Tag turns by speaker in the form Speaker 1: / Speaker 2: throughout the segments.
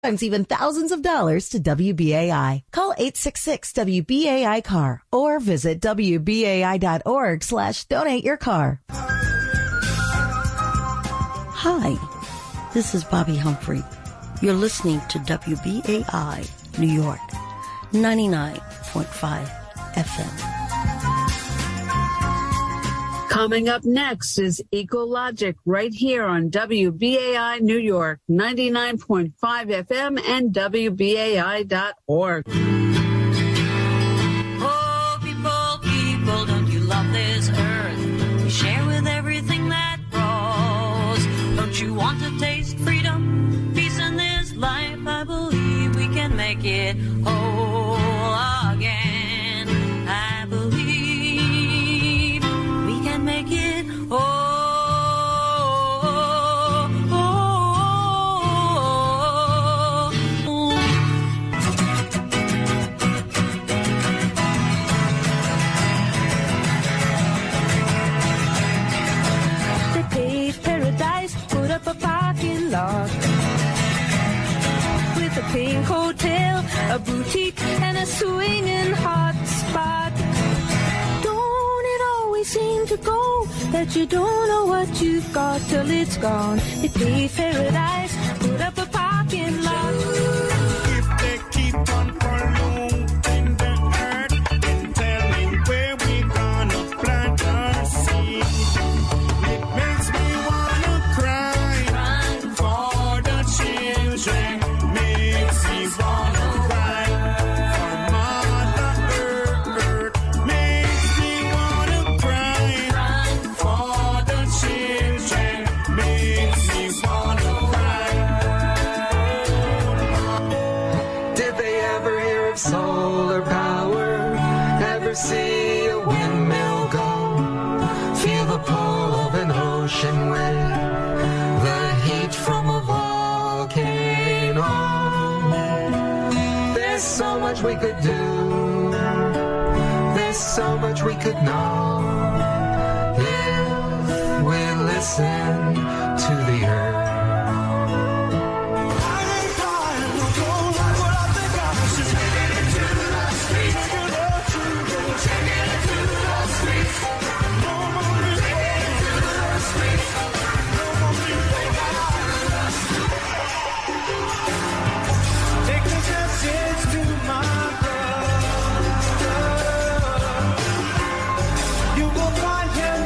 Speaker 1: Sometimes even thousands of dollars to WBAI. Call 866-WBAI-CAR or visit WBAI.org/donate your car.
Speaker 2: Hi, this is Bobby Humphrey. You're listening to WBAI New York, 99.5 FM.
Speaker 3: Coming up next is Ecologic right here on WBAI New York, 99.5 FM and WBAI.org.
Speaker 4: Oh, people, don't you love this earth? We share with everything that grows. Don't you want to taste freedom, peace in this life? I believe we can make it whole again. I believe make it
Speaker 5: They paved paradise, put up a parking lot with a pink hotel, a boutique, and a swinging hot spot. Seem to go that you don't know what you've got till it's gone. They paved paradise, put up a parking lot.
Speaker 6: If they keep on polluting the earth and telling where we gonna plant our seed, it makes me wanna cry for the children. Makes me wanna cry for Mother Earth. Makes me wanna cry for the children. Makes me wanna cry.
Speaker 7: Did they ever hear of solar power? Ever see a windmill go? Feel the pull of an ocean wave, the heat from a volcano. There's so much we could do. There's so much we could know if we listen to the earth.
Speaker 6: Take the message to my brother. You will find him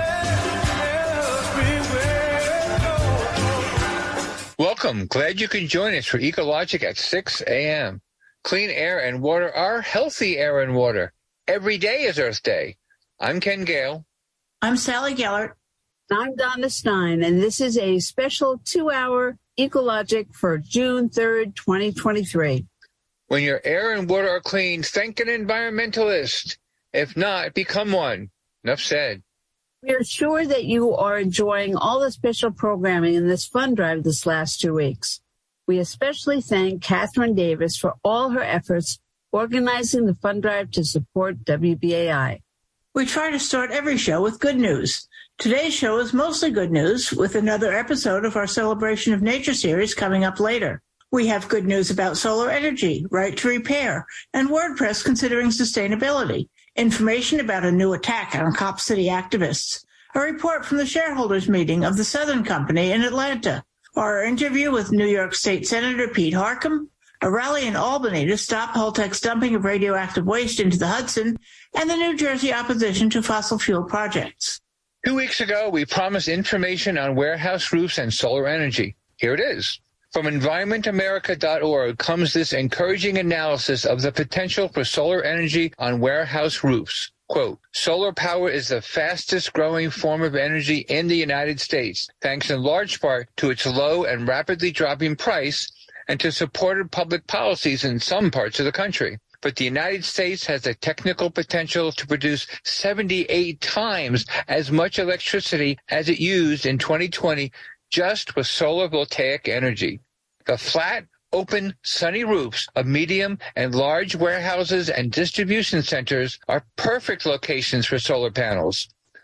Speaker 6: everywhere.
Speaker 8: Welcome. Glad you can join us for Ecologic at 6 a.m. Clean air and water are healthy air and water. Every day is Earth Day. I'm Ken Gale.
Speaker 9: I'm Sally Gellert.
Speaker 3: I'm Donna Stein, and this is a special 2-hour Ecologic for June 3rd, 2023.
Speaker 8: When your air and water are clean, thank an environmentalist. If not, become one. Enough said.
Speaker 3: We are sure that you are enjoying all the special programming in this fund drive this last 2 weeks. We especially thank Catherine Davis for all her efforts organizing the fund drive to support WBAI.
Speaker 9: We try to start every show with good news. Today's show is mostly good news, with another episode of our Celebration of Nature series coming up later. We have good news about solar energy, right to repair, and WordPress considering sustainability, information about a new attack on Cop City activists, a report from the shareholders meeting of the Southern Company in Atlanta, our interview with New York State Senator Pete Harckham, a rally in Albany to stop Holtec's dumping of radioactive waste into the Hudson, and the New Jersey opposition to fossil fuel projects.
Speaker 8: 2 weeks ago, we promised information on warehouse roofs and solar energy. Here it is. From EnvironmentAmerica.org comes this encouraging analysis of the potential for solar energy on warehouse roofs. Quote, solar power is the fastest growing form of energy in the United States, thanks in large part to its low and rapidly dropping price and to supported public policies in some parts of the country. But the United States has the technical potential to produce 78 times as much electricity as it used in 2020 just with solar voltaic energy. The flat, open, sunny roofs of medium and large warehouses and distribution centers are perfect locations for solar panels.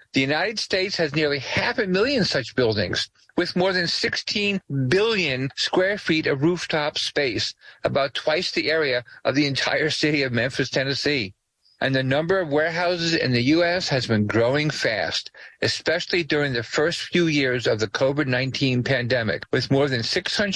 Speaker 8: The United States has nearly 500,000 such buildings, with more than 16 billion square feet of rooftop space, about twice the area of the entire city of Memphis, Tennessee. And the number of warehouses in the U.S. has been growing fast, especially during the first few years of the COVID-19 pandemic, with more than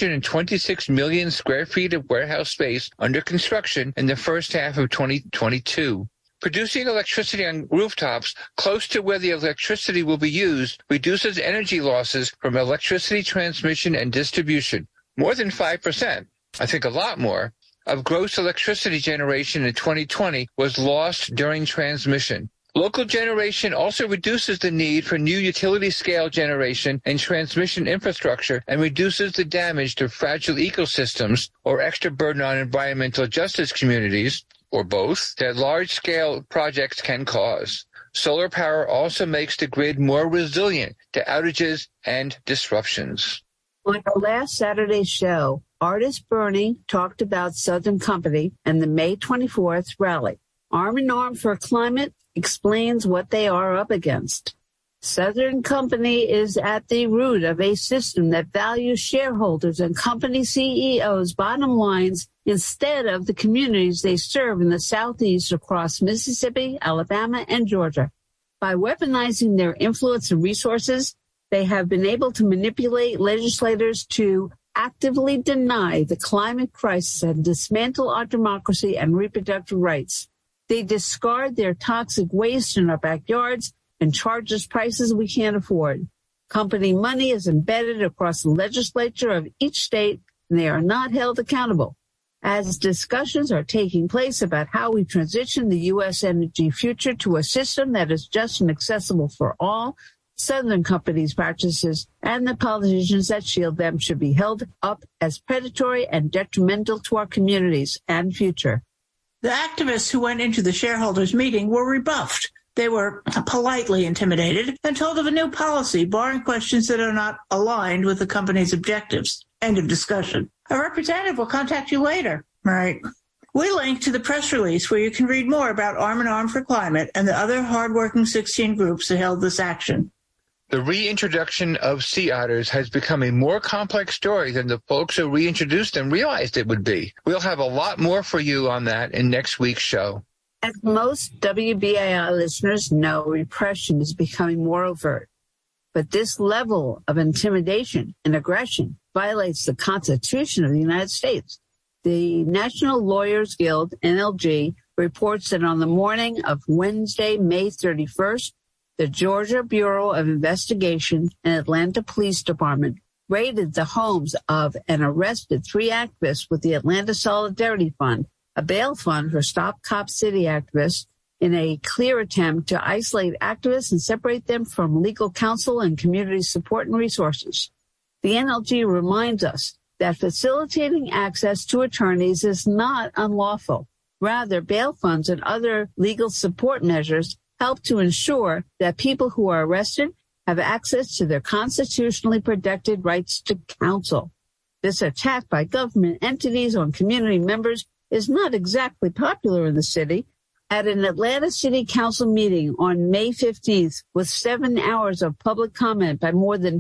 Speaker 8: 626 million square feet of warehouse space under construction in the first half of 2022. Producing electricity on rooftops close to where the electricity will be used reduces energy losses from electricity transmission and distribution. More than 5%, I think a lot more, of gross electricity generation in 2020 was lost during transmission. Local generation also reduces the need for new utility-scale generation and transmission infrastructure and reduces the damage to fragile ecosystems or extra burden on environmental justice communities, or both, that large-scale projects can cause. Solar power also makes the grid more resilient to outages and disruptions.
Speaker 3: On our last Saturday's show, artist Bernie talked about Southern Company and the May 24th rally. Arm in Arm for Climate explains what they are up against. Southern Company is at the root of a system that values shareholders and company CEOs' bottom lines instead of the communities they serve in the Southeast across Mississippi, Alabama, and Georgia. By weaponizing their influence and resources, they have been able to manipulate legislators to actively deny the climate crisis and dismantle our democracy and reproductive rights. They discard their toxic waste in our backyards and charge us prices we can't afford. Company money is embedded across the legislature of each state, and they are not held accountable. As discussions are taking place about how we transition the U.S. energy future to a system that is just and accessible for all, Southern Company's practices and the politicians that shield them should be held up as predatory and detrimental to our communities and future.
Speaker 9: The activists who went into the shareholders' meeting were rebuffed. They were politely intimidated and told of a new policy barring questions that are not aligned with the company's objectives. End of discussion. A representative will contact you later. Right. We link to the press release where you can read more about Arm in Arm for Climate and the other hardworking 16 groups that held this action.
Speaker 8: The reintroduction of sea otters has become a more complex story than the folks who reintroduced them realized it would be. We'll have a lot more for you on that in next week's show.
Speaker 3: As most WBAI listeners know, repression is becoming more overt. But this level of intimidation and aggression violates the Constitution of the United States. The National Lawyers Guild, NLG, reports that on the morning of Wednesday, May 31st, the Georgia Bureau of Investigation and Atlanta Police Department raided the homes of and arrested 3 activists with the Atlanta Solidarity Fund, a bail fund for Stop Cop City activists, in a clear attempt to isolate activists and separate them from legal counsel and community support and resources. The NLG reminds us that facilitating access to attorneys is not unlawful. Rather, bail funds and other legal support measures help to ensure that people who are arrested have access to their constitutionally protected rights to counsel. This attack by government entities on community members is not exactly popular in the city. At an Atlanta City Council meeting on May 15th, with 7 hours of public comment by more than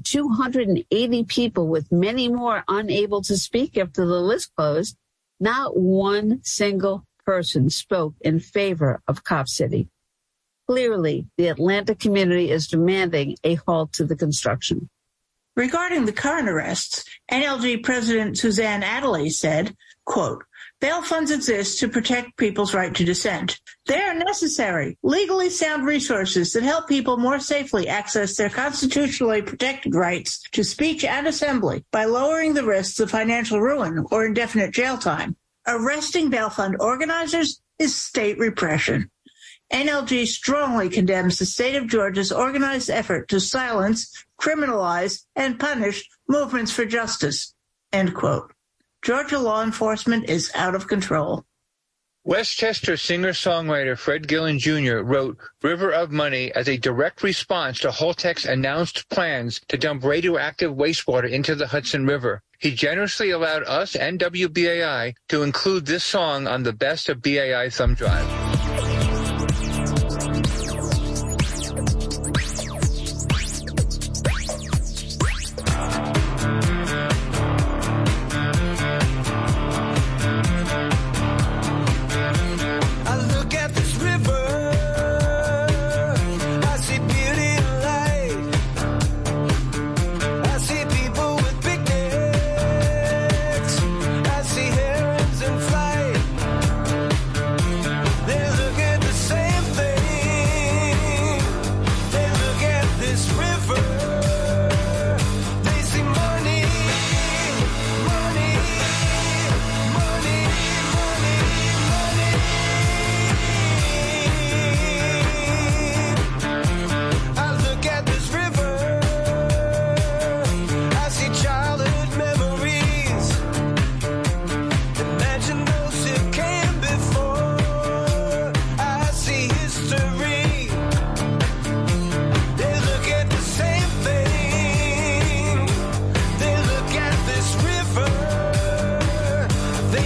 Speaker 3: 280 people, with many more unable to speak after the list closed, not one single person spoke in favor of Cop City. Clearly, the Atlanta community is demanding a halt to the construction.
Speaker 9: Regarding the current arrests, NLG President Suzanne Attlee said, quote, "Bail funds exist to protect people's right to dissent. They are necessary, legally sound resources that help people more safely access their constitutionally protected rights to speech and assembly by lowering the risks of financial ruin or indefinite jail time. Arresting bail fund organizers is state repression. NLG strongly condemns the state of Georgia's organized effort to silence, criminalize, and punish movements for justice." End quote. Georgia law enforcement is out of control.
Speaker 8: Westchester singer-songwriter Fred Gillen Jr. wrote River of Money as a direct response to Holtec's announced plans to dump radioactive wastewater into the Hudson River. He generously allowed us and WBAI to include this song on the Best of BAI thumb drive.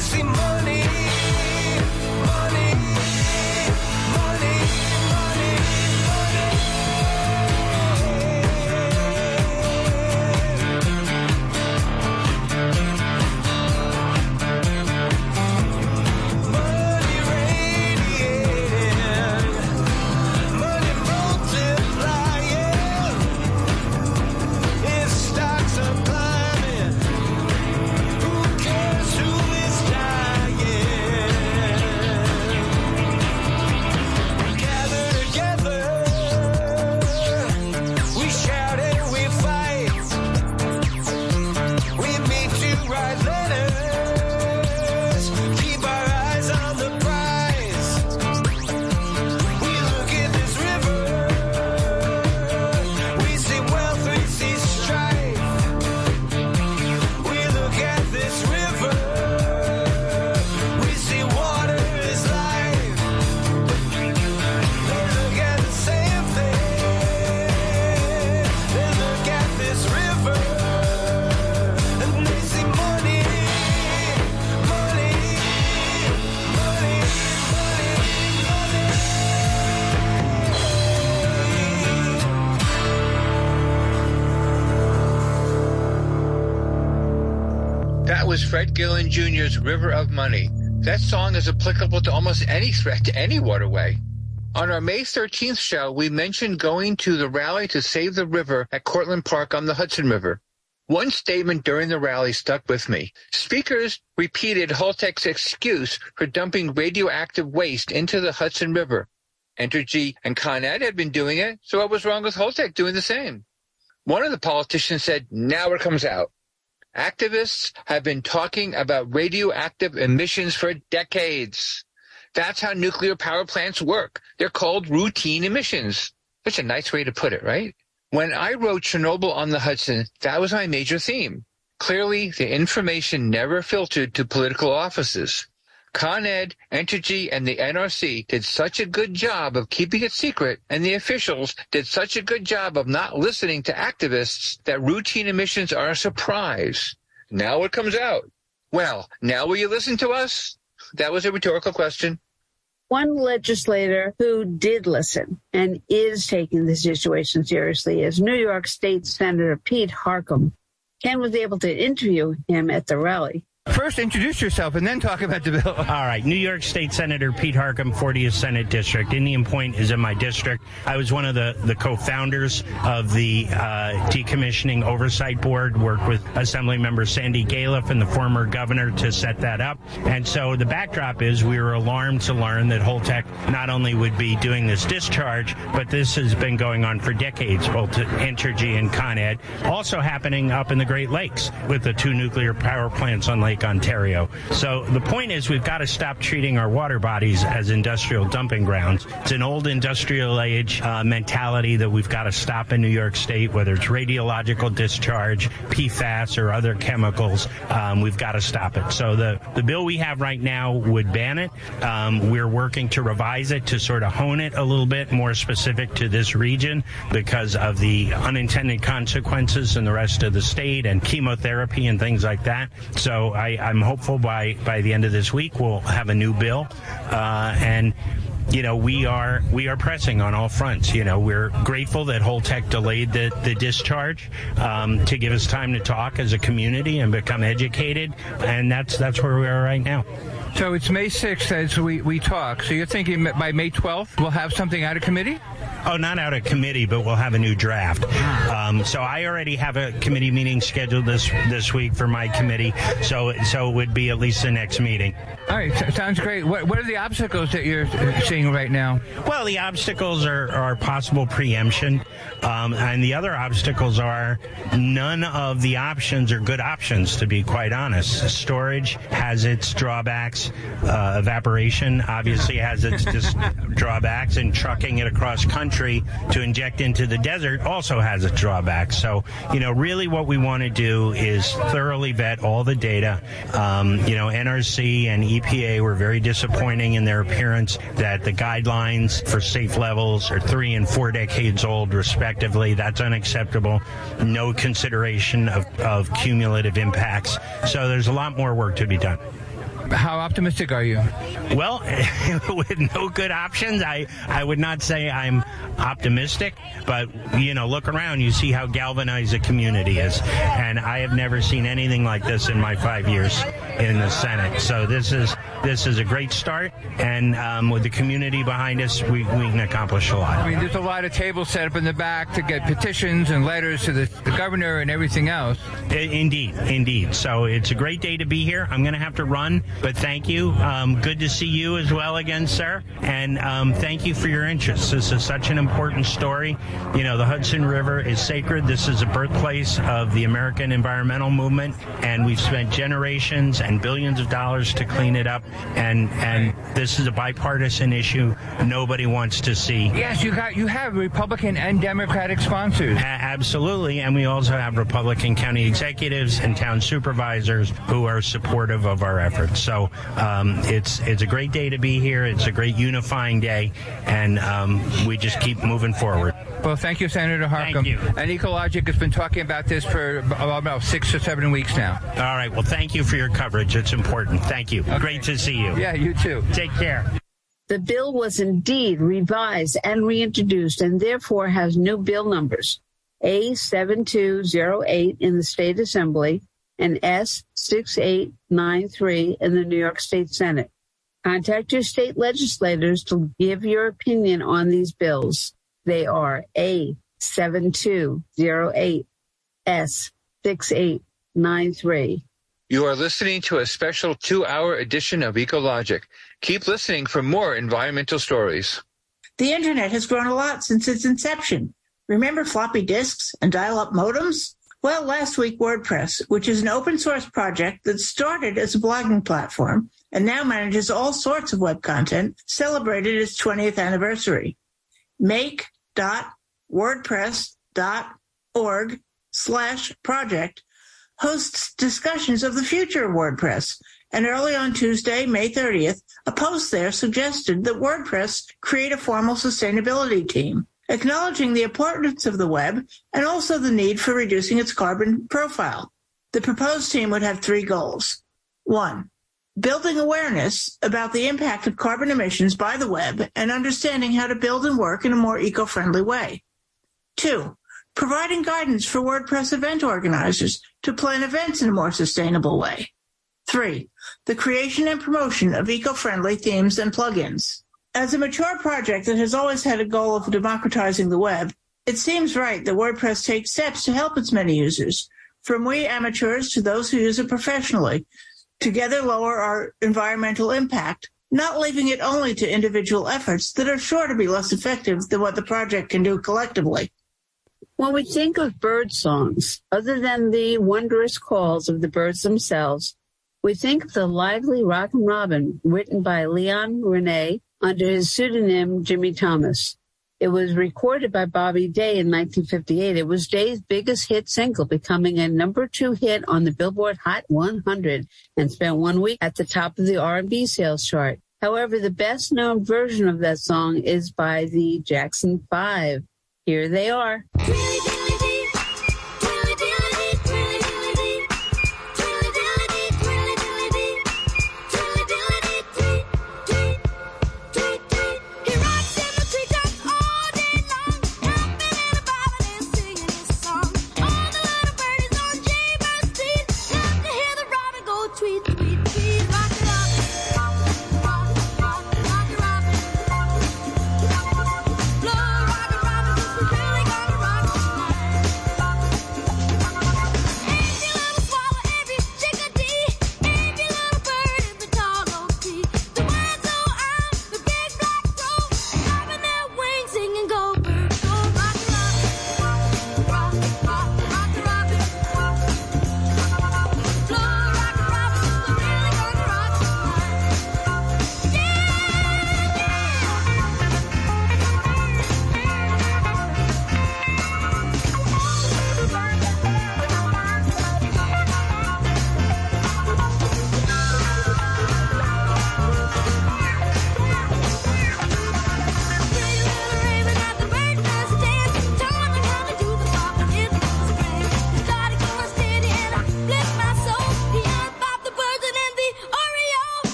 Speaker 6: see money, money, money, money, money radiating, money multiplying. If stocks are climbing, who cares who is dying? We gather together, we shout and we fight. We meet to write letters, keep our eyes on the prize. We look at this river, we see wealth, we see strife. We look at this river, we see water is life. They look at the same thing, they look at this river, and they see money, money, money, money, money.
Speaker 8: That was Fred Gillen Jr.'s River of Money. That song is applicable to almost any threat to any waterway. On our May 13th show, we mentioned going to the rally to save the river at Cortlandt Park on the Hudson River. One statement during the rally stuck with me. Speakers repeated Holtec's excuse for dumping radioactive waste into the Hudson River. Entergy and Con Ed had been doing it, so what was wrong with Holtec doing the same? One of the politicians said, now it comes out. Activists have been talking about radioactive emissions for decades. That's how nuclear power plants work. They're called routine emissions. Such a nice way to put it, right? When I wrote Chernobyl on the Hudson, that was my major theme. Clearly, the information never filtered to political offices. Con Ed, Entergy, and the NRC did such a good job of keeping it secret, and the officials did such a good job of not listening to activists, that routine emissions are a surprise. Now it comes out. Well, now will you listen to us? That was a rhetorical question.
Speaker 3: One legislator who did listen and is taking the situation seriously is New York State Senator Pete Harckham. Ken was able to interview him at the rally.
Speaker 10: First, introduce yourself and then talk about the bill.
Speaker 11: All right. New York State Senator Pete Harckham, 40th Senate District. Indian Point is in my district. I was one of the co-founders of the Decommissioning Oversight Board, worked with Assemblymember Sandy Galiff and the former governor to set that up. And so the backdrop is we were alarmed to learn that Holtec not only would be doing this discharge, but this has been going on for decades, both at Entergy and Con Ed. Also happening up in the Great Lakes with the 2 nuclear power plants on Lake Ontario. So the point is we've got to stop treating our water bodies as industrial dumping grounds. It's an old industrial age mentality that we've got to stop in New York State, whether it's radiological discharge, PFAS, or other chemicals. We've got to stop it. So the bill we have right now would ban it. We're working to revise it to sort of hone it a little bit more specific to this region because of the unintended consequences in the rest of the state and chemotherapy and things like that. So I'm hopeful by the end of this week we'll have a new bill, and you know, we are pressing on all fronts. You know, we're grateful that Holtec delayed the discharge to give us time to talk as a community and become educated, and that's where we are right now.
Speaker 10: So it's May 6th as we talk. So you're thinking by May 12th we'll have something out of committee?
Speaker 11: Oh, not out of committee, but we'll have a new draft. So I already have a committee meeting scheduled this week for my committee. So it would be at least the next meeting.
Speaker 10: All right, sounds great. What are the obstacles that you're seeing right now?
Speaker 11: Well, the obstacles are possible preemption, and the other obstacles are none of the options are good options, to be quite honest. Storage has its drawbacks. Evaporation obviously has its drawbacks, and trucking it across country to inject into the desert also has its drawbacks. So, you know, really what we want to do is thoroughly vet all the data. NRC and EPA were very disappointing in their appearance that the guidelines for safe levels are 3 and 4 decades old, respectively. That's unacceptable. No consideration of cumulative impacts. So there's a lot more work to be done.
Speaker 10: How optimistic are you?
Speaker 11: Well, with no good options, I would not say I'm optimistic, but, look around, you see how galvanized the community is. And I have never seen anything like this in my 5 years in the Senate. So this is a great start, and with the community behind us, we can accomplish a lot.
Speaker 10: I mean, there's a lot of tables set up in the back to get petitions and letters to the governor and everything else.
Speaker 11: Indeed. So it's a great day to be here. I'm going to have to run, but thank you. Good to see you as well again, sir. And thank you for your interest. This is such an important story. The Hudson River is sacred. This is a birthplace of the American environmental movement, and we've spent generations and billions of dollars to clean it up. And this is a bipartisan issue nobody wants to see.
Speaker 10: Yes, you have Republican and Democratic sponsors.
Speaker 11: Absolutely, and we also have Republican county executives and town supervisors who are supportive of our efforts. So it's a great day to be here. It's a great unifying day, and we just keep moving forward.
Speaker 10: Well, thank you, Senator Harcum.
Speaker 11: Thank you.
Speaker 10: And Ecologic has been talking about this for about 6 or 7 weeks now.
Speaker 11: All right. Well, thank you for your coverage. It's important. Thank you. Okay. Great to see you.
Speaker 10: Yeah, you too.
Speaker 11: Take care.
Speaker 3: The bill was indeed revised and reintroduced and therefore has new bill numbers, A7208 in the State Assembly and S6893 in the New York State Senate. Contact your state legislators to give your opinion on these bills. They are A7208, S6893.
Speaker 8: You are listening to a special 2-hour edition of Ecologic. Keep listening for more environmental stories.
Speaker 9: The Internet has grown a lot since its inception. Remember floppy disks and dial-up modems? Well, last week, WordPress, which is an open-source project that started as a blogging platform and now manages all sorts of web content, celebrated its 20th anniversary. make.wordpress.org/project hosts discussions of the future of WordPress. And early on Tuesday, May 30th, a post there suggested that WordPress create a formal sustainability team, acknowledging the importance of the web and also the need for reducing its carbon profile. The proposed team would have 3 goals. 1, building awareness about the impact of carbon emissions by the web and understanding how to build and work in a more eco-friendly way. 2, providing guidance for WordPress event organizers to plan events in a more sustainable way. 3, the creation and promotion of eco-friendly themes and plugins. As a mature project that has always had a goal of democratizing the web, it seems right that WordPress takes steps to help its many users, from we amateurs to those who use it professionally, together lower our environmental impact, not leaving it only to individual efforts that are sure to be less effective than what the project can do collectively.
Speaker 3: When we think of bird songs, other than the wondrous calls of the birds themselves, we think of the lively Rockin' Robin, written by Leon Rene under his pseudonym Jimmy Thomas. It was recorded by Bobby Day in 1958. It was Day's biggest hit single, becoming a number 2 hit on the Billboard Hot 100 and spent 1 week at the top of the R&B sales chart. However, the best-known version of that song is by the Jackson 5. Here they are.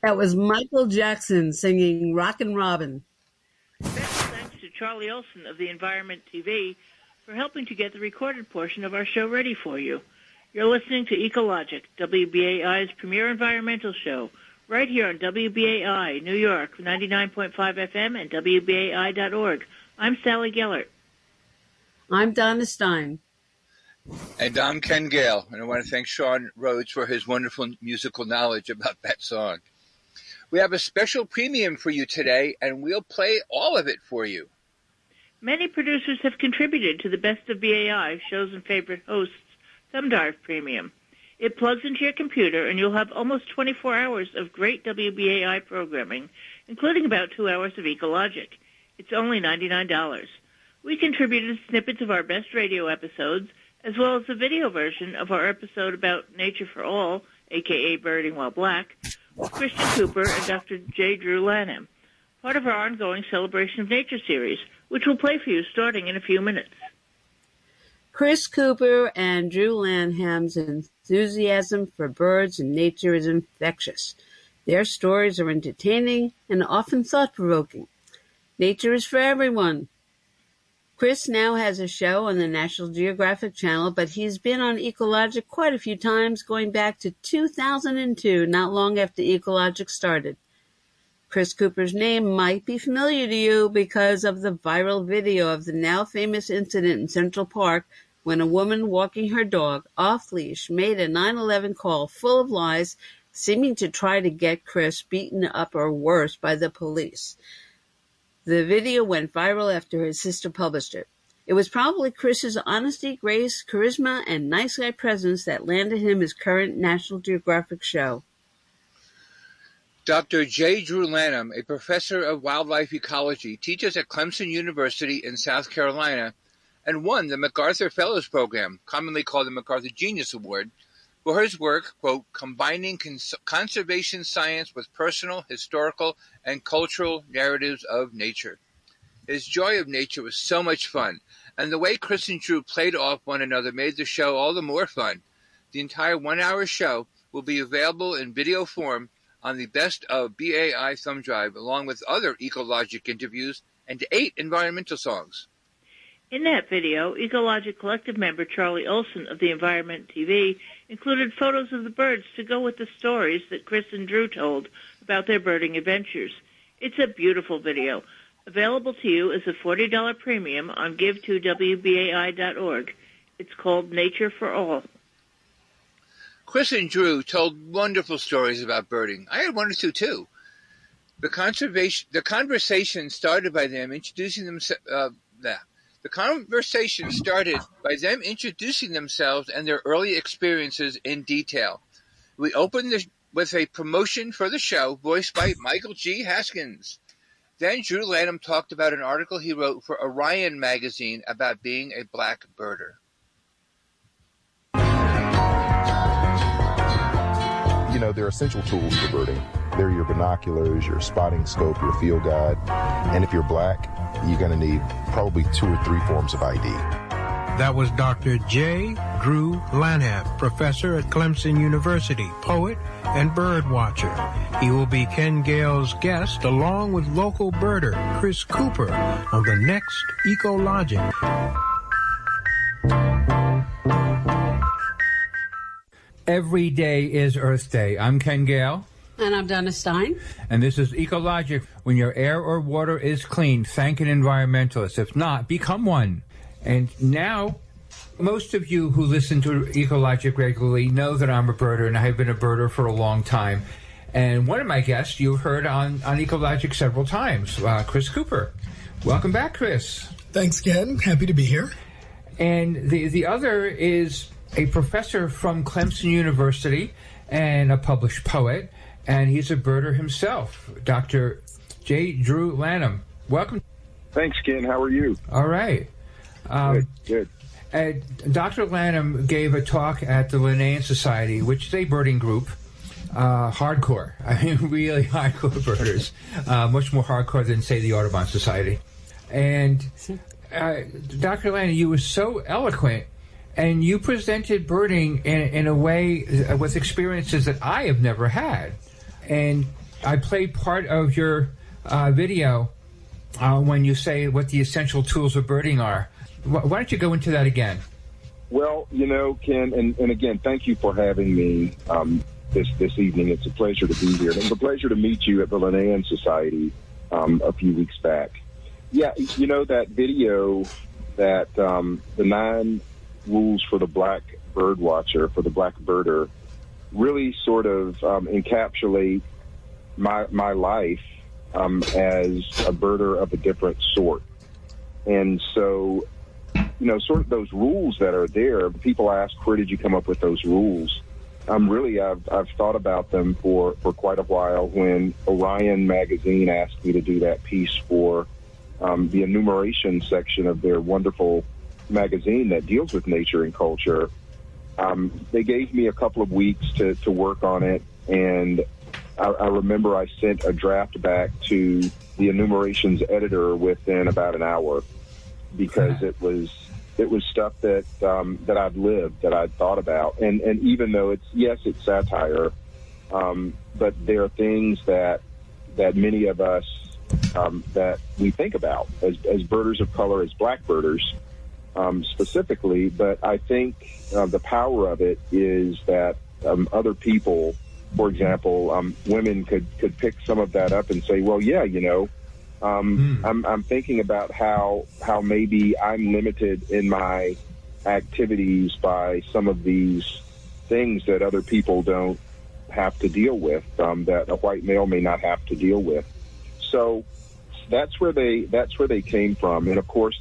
Speaker 3: That was Michael Jackson singing Rockin' Robin.
Speaker 12: Special thanks to Charlie Olson of the Environment TV for helping to get the recorded portion of our show ready for you. You're listening to Ecologic, WBAI's premier environmental show, right here on WBAI, New York, 99.5 FM and WBAI.org. I'm Sally Gellert.
Speaker 3: I'm Donna Stein.
Speaker 8: And I'm Ken Gale, and I want to thank Sean Rhodes for his wonderful musical knowledge about that song. We have a special premium for you today, and we'll play all of it for you.
Speaker 12: Many producers have contributed to the Best of BAI shows and favorite hosts Thumb Drive Premium. It plugs into your computer, and you'll have almost 24 hours of great WBAI programming, including about 2 hours of Ecologic. It's only $99. We contributed snippets of our best radio episodes, as well as the video version of our episode about Nature for All, a.k.a. Birding While Black, with Christian Cooper and Dr. J. Drew Lanham, part of our ongoing Celebration of Nature series, which we'll play for you starting in a few minutes.
Speaker 3: Chris Cooper and Drew Lanham's enthusiasm for birds and nature is infectious. Their stories are entertaining and often thought-provoking. Nature is for everyone. Chris now has a show on the National Geographic Channel, but he's been on Ecologic quite a few times, going back to 2002, not long after Ecologic started. Chris Cooper's name might be familiar to you because of the viral video of the now famous incident in Central Park when a woman walking her dog off-leash made a 911 call full of lies, seeming to try to get Chris beaten up or worse by the police. The video went viral after his sister published it. It was probably Chris's honesty, grace, charisma, and nice guy presence that landed him his current National Geographic show.
Speaker 8: Dr. J. Drew Lanham, a professor of wildlife ecology, teaches at Clemson University in South Carolina and won the MacArthur Fellows Program, commonly called the MacArthur Genius Award, for his work, quote, combining conservation science with personal, historical, and cultural narratives of nature. His joy of nature was so much fun, and the way Chris and Drew played off one another made the show all the more fun. The entire 1-hour show will be available in video form on the Best of BAI thumb drive, along with other Ecologic interviews and 8 environmental songs.
Speaker 12: In that video, Ecologic Collective member Charlie Olson of the Environment TV included photos of the birds to go with the stories that Chris and Drew told about their birding adventures. It's a beautiful video, available to you as a $40 premium on give2wbai.org. It's called Nature for All.
Speaker 8: Chris and Drew told wonderful stories about birding. I had one or two, too. The conversation started by them introducing themselves. The conversation started by them introducing themselves and their early experiences in detail. We opened with a promotion for the show voiced by Michael G. Haskins. Then Drew Lanham talked about an article he wrote for Orion magazine about being a black birder.
Speaker 13: You know, they're essential tools for birding. They're your binoculars, your spotting scope, your field guide. And if you're black, you're going to need probably 2 or 3 forms of ID.
Speaker 14: That was Dr. J. Drew Lanham, professor at Clemson University, poet and bird watcher. He will be Ken Gale's guest along with local birder Chris Cooper on the next Ecologic.
Speaker 10: Every day is Earth Day. I'm Ken Gale.
Speaker 3: And I'm Donna Stein.
Speaker 10: And this is Ecologic. When your air or water is clean, thank an environmentalist. If not, become one. And now, most of you who listen to Ecologic regularly know that I'm a birder, and I have been a birder for a long time. And one of my guests you've heard on Ecologic several times, Chris Cooper. Welcome back, Chris.
Speaker 15: Thanks, Ken. Happy to be here.
Speaker 10: And the other is a professor from Clemson University and a published poet, and he's a birder himself, Dr. J. Drew Lanham. Welcome.
Speaker 16: Thanks, Ken. How are you?
Speaker 10: All right.
Speaker 16: Good.
Speaker 10: Dr. Lanham gave a talk at the Linnaean Society, which is a birding group. Hardcore. I mean, really hardcore birders. Much more hardcore than, say, the Audubon Society. And Dr. Lanham, you were so eloquent, and you presented birding in a way with experiences that I have never had. And I played part of your video when you say what the essential tools of birding are. Why don't you go into that again?
Speaker 16: Well, Ken, and again, thank you for having me this evening. It's a pleasure to be here. It was a pleasure to meet you at the Linnean Society a few weeks back. Yeah, that video that the 9 rules for the black bird watcher, for the black birder, really sort of encapsulate my life as a birder of a different sort. And so, sort of those rules that are there, people ask, where did you come up with those rules? I've thought about them for quite a while. When Orion magazine asked me to do that piece for the enumeration section of their wonderful magazine that deals with nature and culture, they gave me a couple of weeks to work on it, and I remember I sent a draft back to the enumerations editor within about an hour, because it was stuff that I'd lived, that I'd thought about, and even though it's satire, but there are things that many of us that we think about as birders of color, as black birders specifically. But I think the power of it is that other people, for example, women could pick some of that up and say, well, yeah, I'm thinking about how maybe I'm limited in my activities by some of these things that other people don't have to deal with, that a white male may not have to deal with. So that's where they came from, and of course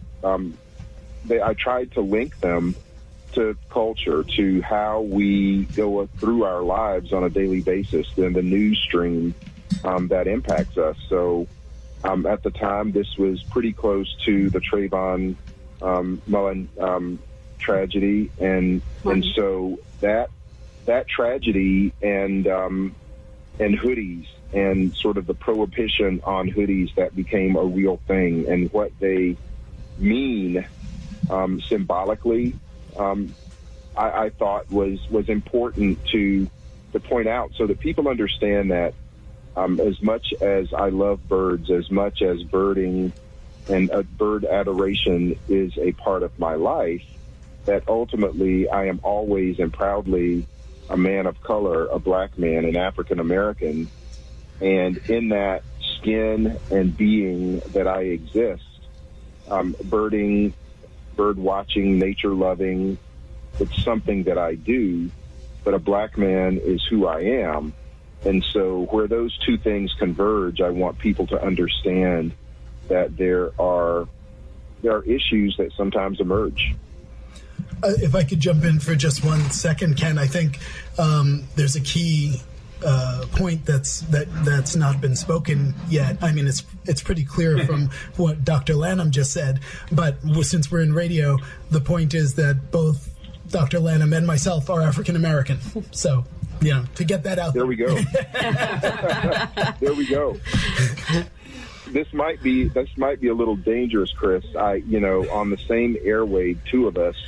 Speaker 16: I tried to link them to culture, to how we go through our lives on a daily basis, and the news stream that impacts us. So at the time, this was pretty close to the Trayvon Mullen tragedy, and so that tragedy and hoodies, and sort of the prohibition on hoodies that became a real thing, and what they mean symbolically, I thought was important to point out, so that people understand that as much as I love birds, as much as birding and bird adoration is a part of my life, that ultimately I am always and proudly a man of color, a black man, an African American, and in that skin and being that I exist, birding, bird watching, nature loving, it's something that I do, but a black man is who I am. And so where those two things converge, I want people to understand that there are issues that sometimes emerge.
Speaker 15: If I could jump in for just 1 second, Ken, I think there's a key point that's not been spoken yet. I mean, it's pretty clear from what Dr. Lanham just said, but since we're in radio, the point is that both Dr. Lanham and myself are African American. So, to get that out there.
Speaker 16: There we go. There we go. This might be a little dangerous, Chris. On the same airwave, two of us,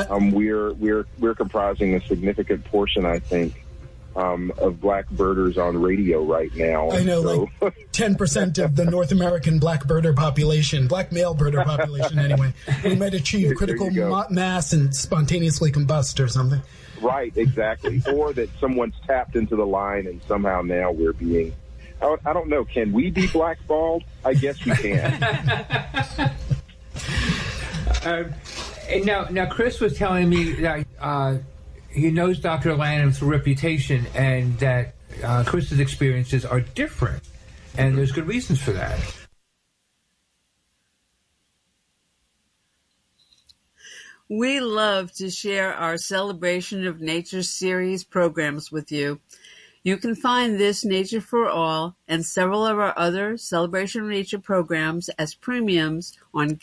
Speaker 16: we're comprising a significant portion, I think, of black birders on radio right now.
Speaker 15: I know, so. Like 10% of the North American black birder population, black male birder population anyway. We might achieve critical mass and spontaneously combust or something.
Speaker 16: Right, exactly. Or that someone's tapped into the line and somehow now we're being... I don't know, can we be blackballed? I guess we can.
Speaker 10: Now, Chris was telling me that he knows Dr. Lanham's reputation, and that Chris's experiences are different, and there's good reasons for that.
Speaker 3: We love to share our Celebration of Nature series programs with you. You can find this Nature for All and several of our other Celebration of Nature programs as premiums on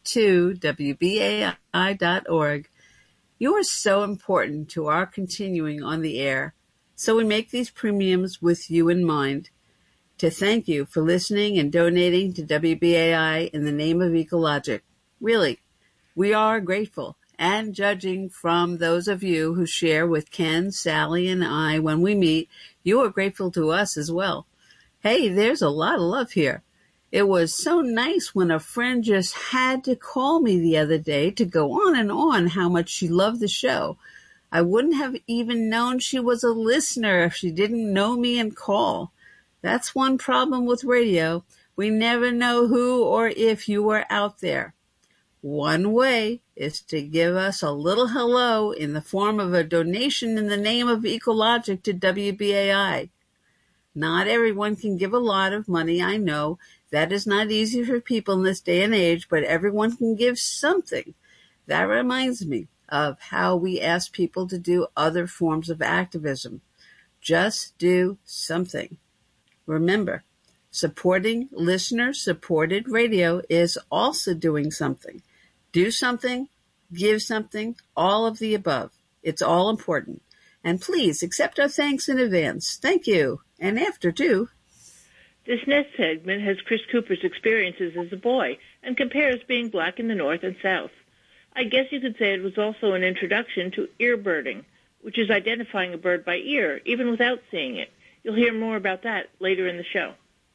Speaker 3: give2wbai.org. You are so important to our continuing on the air, so we make these premiums with you in mind. To thank you for listening and donating to WBAI in the name of Ecologic. Really, we are grateful, and judging from those of you who share with Ken, Sally, and I when we meet, you are grateful to us as well. Hey, there's a lot of love here. It was so nice when a friend just had to call me the other day to go on and on how much she loved the show. I wouldn't have even known she was a listener if she didn't know me and call. That's one problem with radio. We never know who or if you are out there. One way is to give us a little hello in the form of a donation in the name of Ecologic to WBAI. Not everyone can give a lot of money, I know. That is not easy for people in this day and age, but everyone can give something. That reminds me of how we ask people to do other forms of activism. Just do something. Remember, supporting listener-supported radio is also doing something. Do something, give something, all of the above. It's all important. And please accept our thanks in advance. Thank you. And after, too.
Speaker 12: This next segment has Chris Cooper's experiences as a boy and compares being black in the North and South. I guess you could say it was also an introduction to ear birding, which is identifying a bird by ear, even without seeing it. You'll hear more about that later in the show.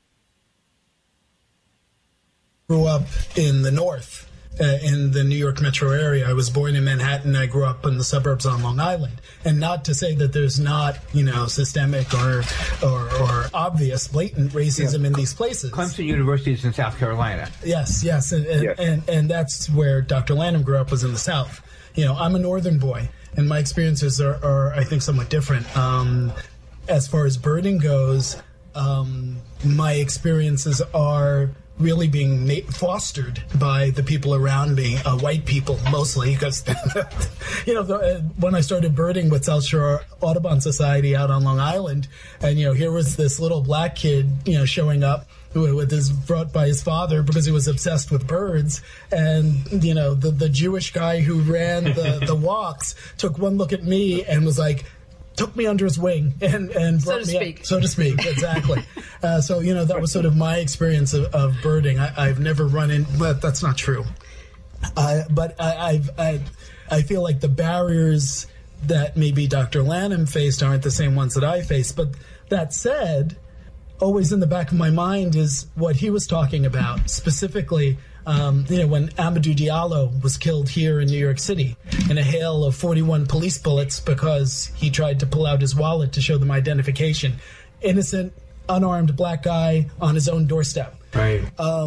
Speaker 15: Grew up in the North, in the New York metro area. I was born in Manhattan. I grew up in the suburbs on Long Island. And not to say that there's not, systemic or obvious, blatant racism in these places.
Speaker 10: Clemson University is in South Carolina.
Speaker 15: Yes. And that's where Dr. Lanham grew up, was in the South. I'm a northern boy, and my experiences are I think, somewhat different. As far as birding goes, my experiences are really being fostered by the people around me, white people mostly, because when I started birding with South Shore Audubon Society out on Long Island, and here was this little black kid showing up brought by his father because he was obsessed with birds, and the Jewish guy who ran the walks took one look at me and was like, took me under his wing and brought me up, so to speak, exactly. That was sort of my experience of birding. I've never run in, but that's not true. But I feel like the barriers that maybe Dr. Lanham faced aren't the same ones that I faced. But that said, always in the back of my mind is what he was talking about, specifically when Amadou Diallo was killed here in New York City in a hail of 41 police bullets because he tried to pull out his wallet to show them identification. Innocent, unarmed black guy on his own doorstep.
Speaker 10: Right.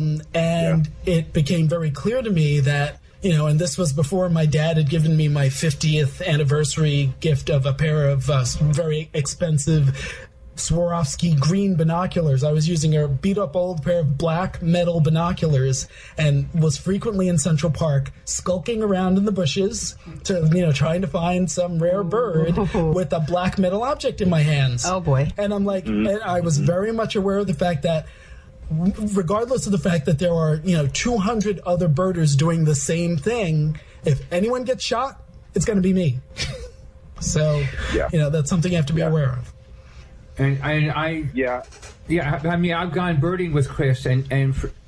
Speaker 15: It became very clear to me that, and this was before my dad had given me my 50th anniversary gift of a pair of very expensive Swarovski green binoculars. I was using a beat-up old pair of black metal binoculars and was frequently in Central Park skulking around in the bushes to, trying to find some rare bird with a black metal object in my hands.
Speaker 2: Oh, boy.
Speaker 15: And I'm like, and I was very much aware of the fact that regardless of the fact that there are, 200 other birders doing the same thing, if anyone gets shot, it's going to be me. So, that's something you have to be aware of.
Speaker 10: And I mean, I've gone birding with Chris, and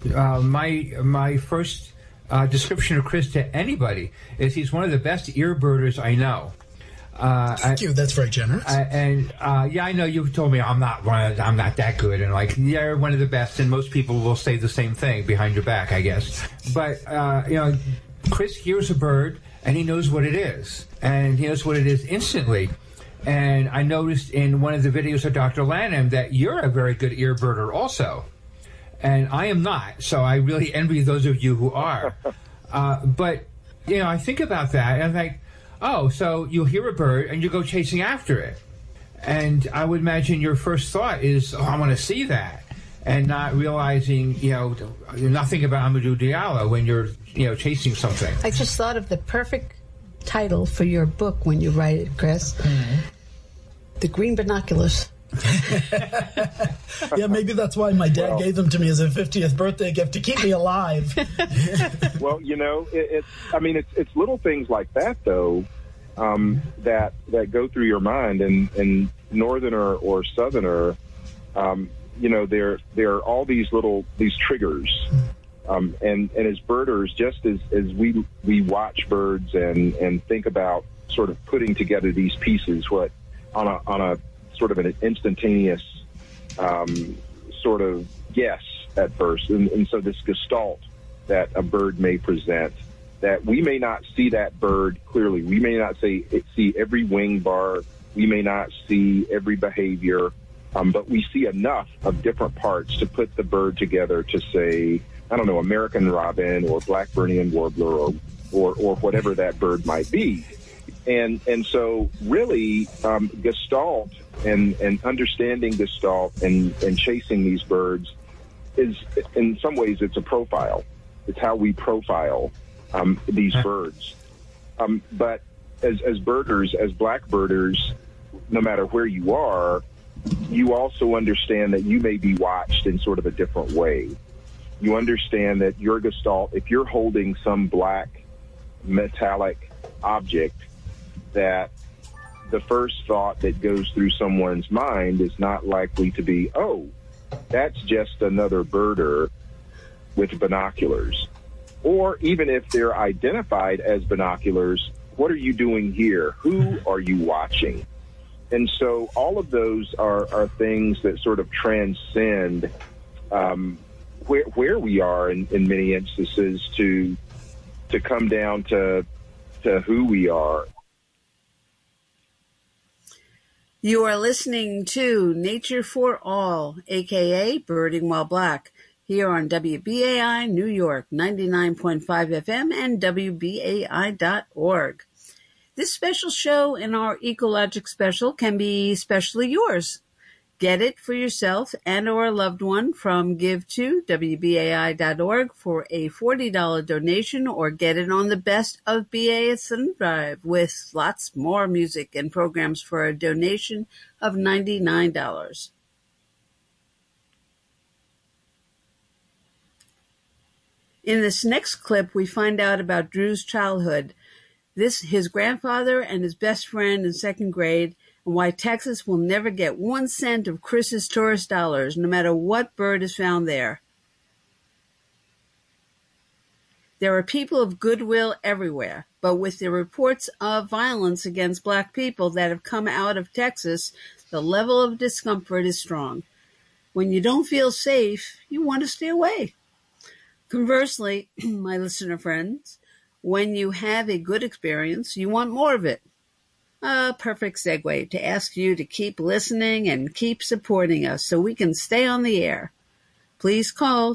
Speaker 10: my first description of Chris to anybody is he's one of the best ear birders I know.
Speaker 15: Thank you. That's very generous.
Speaker 10: I know you've told me I'm not that good, and you're one of the best, and most people will say the same thing behind your back, I guess. But Chris hears a bird and he knows what it is, and he knows what it is instantly. And I noticed in one of the videos of Dr. Lanham that you're a very good ear birder also. And I am not, so I really envy those of you who are. But, I think about that, and I'm like, oh, so you'll hear a bird and you go chasing after it. And I would imagine your first thought is, oh, I want to see that. And not realizing, nothing about Amadou Diallo when you're, chasing something.
Speaker 2: I just thought of the perfect title for your book when you write it, Chris. Mm-hmm. The Green Binoculars.
Speaker 15: Yeah, maybe that's why my dad gave them to me as a 50th birthday gift to keep me alive.
Speaker 16: Well, it's little things like that, though, that go through your mind. And northerner or southerner, there are all these triggers. And as birders, just as we watch birds and think about sort of putting together these pieces, on a sort of an instantaneous sort of guess at first. And so this gestalt that a bird may present, that we may not see that bird clearly. We may not see every wing bar. We may not see every behavior, but we see enough of different parts to put the bird together to say, I don't know, American robin or Blackburnian warbler or whatever that bird might be. And so really gestalt and understanding gestalt and chasing these birds is, in some ways, it's a profile. It's how we profile these birds. But as birders, as black birders, no matter where you are, you also understand that you may be watched in sort of a different way. You understand that your gestalt, if you're holding some black metallic object, that the first thought that goes through someone's mind is not likely to be, oh, that's just another birder with binoculars. Or even if they're identified as binoculars, what are you doing here? Who are you watching? And so all of those are things that sort of transcend where we are in many instances to come down to who we are.
Speaker 3: You are listening to Nature for All, a.k.a. Birding While Black, here on WBAI New York, 99.5 FM and WBAI.org. This special show and our Ecologic Special can be specially yours. Get it for yourself and or a loved one from give2wbai.org for a $40 donation, or get it on the Best of BA at Sun Drive with lots more music and programs for a donation of $99. In this next clip, we find out about Drew's childhood, his grandfather and his best friend in second grade, and why Texas will never get 1 cent of Chris's tourist dollars, no matter what bird is found there. There are people of goodwill everywhere, but with the reports of violence against black people that have come out of Texas, the level of discomfort is strong. When you don't feel safe, you want to stay away. Conversely, my listener friends, when you have a good experience, you want more of it. A perfect segue to ask you to keep listening and keep supporting us so we can stay on the air. Please call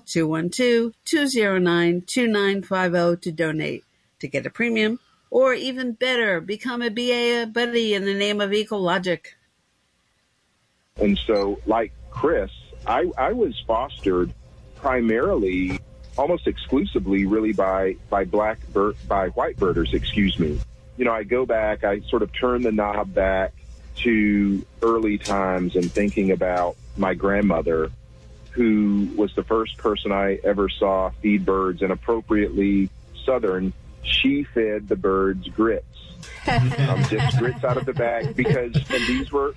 Speaker 3: 212-209-2950 to donate, to get a premium, or even better, become a BA buddy in the name of Ecologic.
Speaker 16: And so, like Chris, I was fostered primarily, almost exclusively, really by white birders, excuse me. You know, I go back, I sort of turn the knob back to early times and thinking about my grandmother, who was the first person I ever saw feed birds, and appropriately Southern, she fed the birds grits. Just grits out of the bag, because these were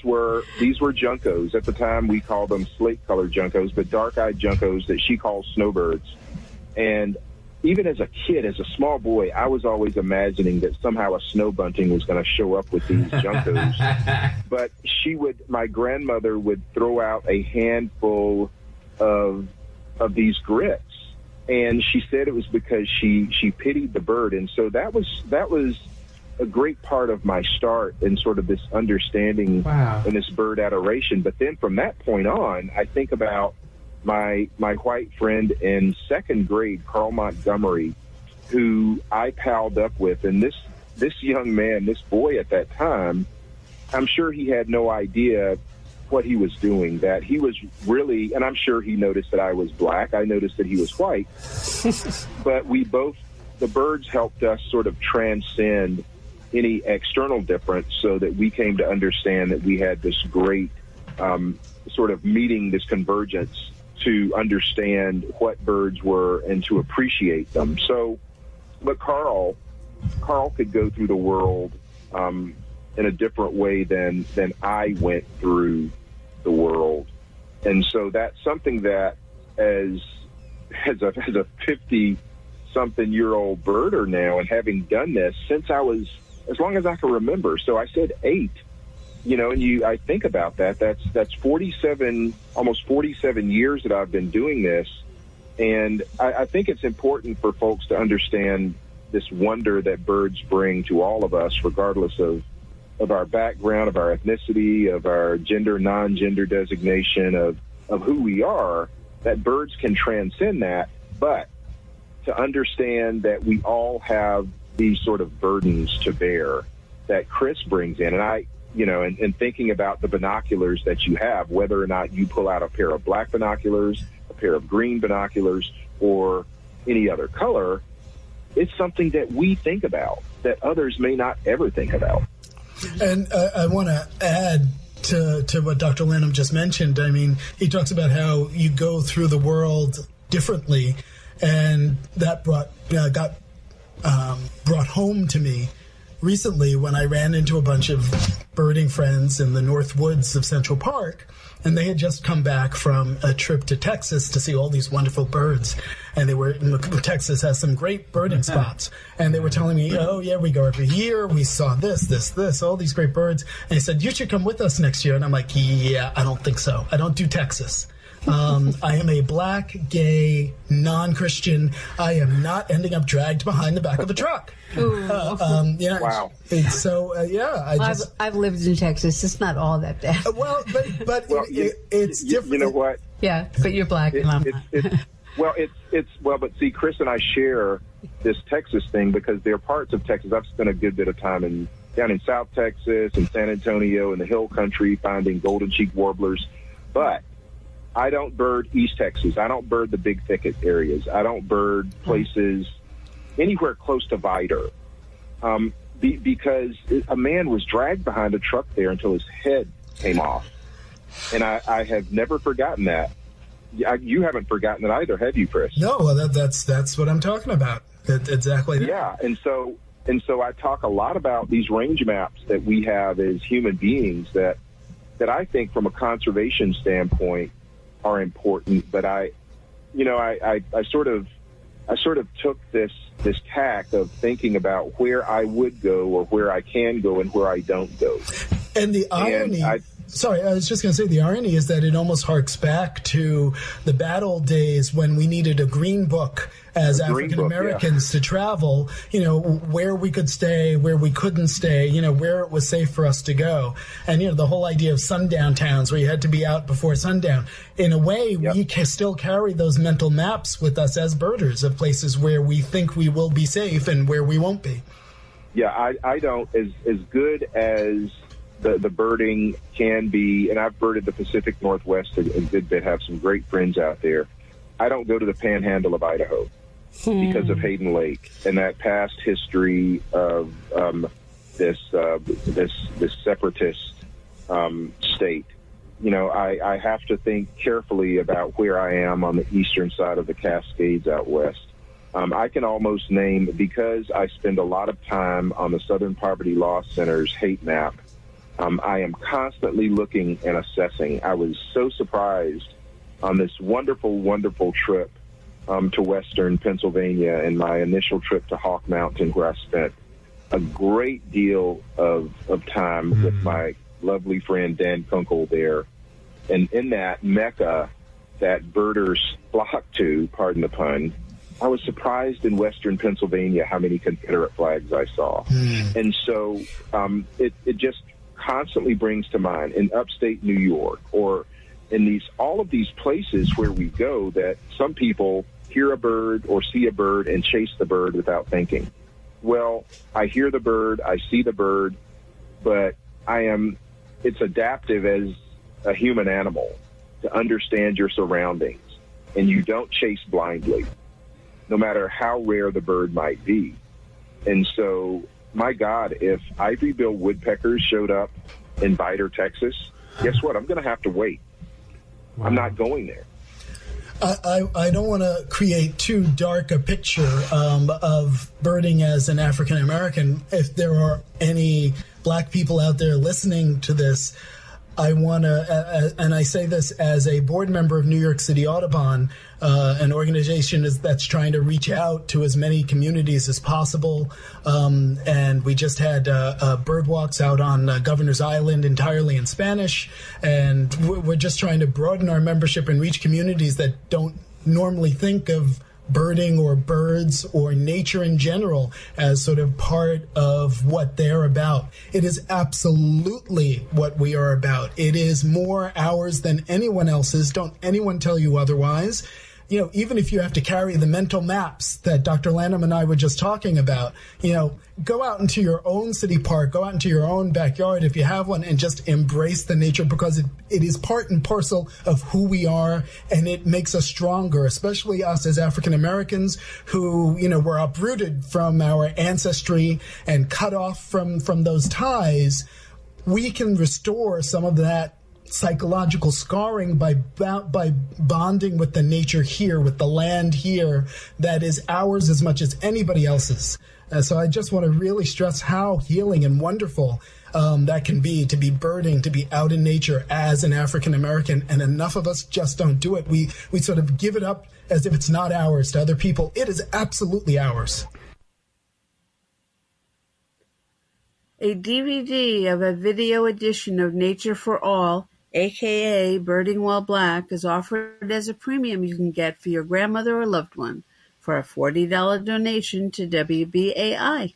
Speaker 16: juncos. At the time we called them slate colored juncos, but dark-eyed juncos that she calls snowbirds. And even as a kid, as a small boy, I was always imagining that somehow a snow bunting was going to show up with these juncos. But my grandmother would throw out a handful of these grits, and she said it was because she pitied the bird. And so that was a great part of my start in sort of this understanding and this bird adoration. But then from that point on, I think about my white friend in second grade, Carl Montgomery, who I palled up with. And this young man, this boy at that time, I'm sure he had no idea what he was doing, that he was really, and I'm sure he noticed that I was black. I noticed that he was white. But the birds helped us sort of transcend any external difference, so that we came to understand that we had this great sort of meeting, this convergence to understand what birds were and to appreciate them. So, but Carl could go through the world in a different way than I went through the world. And so that's something that as a 50-something-year-old birder now, and having done this since I was, as long as I can remember, so I said 8, And I think about that. That's 47, almost 47 years that I've been doing this. And I think it's important for folks to understand this wonder that birds bring to all of us, regardless of our background, of our ethnicity, of our gender, non-gender designation, of who we are, that birds can transcend that. But to understand that we all have these sort of burdens to bear that Chris brings in. And and thinking about the binoculars that you have, whether or not you pull out a pair of black binoculars, a pair of green binoculars, or any other color, it's something that we think about that others may not ever think about.
Speaker 15: And I want to add to what Dr. Lanham just mentioned. I mean, he talks about how you go through the world differently, and that got brought home to me recently when I ran into a bunch of birding friends in the North Woods of Central Park, and they had just come back from a trip to Texas to see all these wonderful birds. And Texas has some great birding spots. And they were telling me, oh, yeah, we go every year. We saw this, all these great birds. And they said, you should come with us next year. And I'm like, yeah, I don't think so. I don't do Texas. I am a black, gay, non-Christian. I am not ending up dragged behind the back of a truck.
Speaker 16: Wow.
Speaker 17: I've lived in Texas. It's not all that bad.
Speaker 15: It's different.
Speaker 16: You know what?
Speaker 17: Yeah, but you're black and I'm not.
Speaker 16: But see, Chris and I share this Texas thing because there are parts of Texas. I've spent a good bit of time down in South Texas and San Antonio and the Hill Country finding golden cheek warblers, but I don't bird East Texas. I don't bird the big thicket areas. I don't bird places anywhere close to Vidor, because a man was dragged behind a truck there until his head came off. And I have never forgotten that. You haven't forgotten it either, have you, Chris?
Speaker 15: No, well, that's what I'm talking about. Exactly that.
Speaker 16: Yeah, and so I talk a lot about these range maps that we have as human beings that I think from a conservation standpoint are important. But I sort of took this tack of thinking about where I would go or where I can go and where I don't go.
Speaker 15: And the irony... Sorry, I was just going to say the irony is that it almost harks back to the bad old days when we needed a green book as African Americans to travel, where we could stay, where we couldn't stay, where it was safe for us to go. And, the whole idea of sundown towns where you had to be out before sundown. In a way, we can still carry those mental maps with us as birders of places where we think we will be safe and where we won't be.
Speaker 16: Yeah, I don't, as good as the birding can be, and I've birded the Pacific Northwest a good bit, have some great friends out there. I don't go to the panhandle of Idaho because of Hayden Lake and that past history of this separatist state. I have to think carefully about where I am on the eastern side of the Cascades out west. I can almost name, because I spend a lot of time on the Southern Poverty Law Center's hate map, I am constantly looking and assessing. I was so surprised on this wonderful, wonderful trip to western Pennsylvania and my initial trip to Hawk Mountain, where I spent a great deal of time with my lovely friend Dan Kunkel there. And in that Mecca that birders flock to, pardon the pun, I was surprised in western Pennsylvania how many Confederate flags I saw. And so it just constantly brings to mind in upstate New York or in all of these places where we go that some people hear a bird or see a bird and chase the bird without thinking. Well, I hear the bird, I see the bird, but it's adaptive as a human animal to understand your surroundings, and you don't chase blindly, no matter how rare the bird might be. And so, my God, if ivory-billed woodpeckers showed up in Vidor, Texas, guess what? I'm going to have to wait. Wow. I'm not going there.
Speaker 15: I don't want to create too dark a picture of birding as an African American. If there are any black people out there listening to this, I want to, and I say this as a board member of New York City Audubon, an organization that's trying to reach out to as many communities as possible. And we just had bird walks out on Governor's Island entirely in Spanish. And we're just trying to broaden our membership and reach communities that don't normally think of birding or birds or nature in general as sort of part of what they're about. It is absolutely what we are about. It is more ours than anyone else's. Don't anyone tell you otherwise. You know, even if you have to carry the mental maps that Dr. Lanham and I were just talking about, you know, go out into your own city park, go out into your own backyard if you have one, and just embrace the nature, because it is part and parcel of who we are, and it makes us stronger, especially us as African Americans who, you know, were uprooted from our ancestry and cut off from those ties. We can restore some of that psychological scarring by bonding with the nature here, with the land here that is ours as much as anybody else's. So I just want to really stress how healing and wonderful that can be, to be birding, to be out in nature as an African American. And enough of us just don't do it. We sort of give it up as if it's not ours to other people. It is absolutely ours.
Speaker 3: A DVD of a video edition of Nature for All, aka Birding While Black, is offered as a premium you can get for your grandmother or loved one for a $40 donation to WBAI.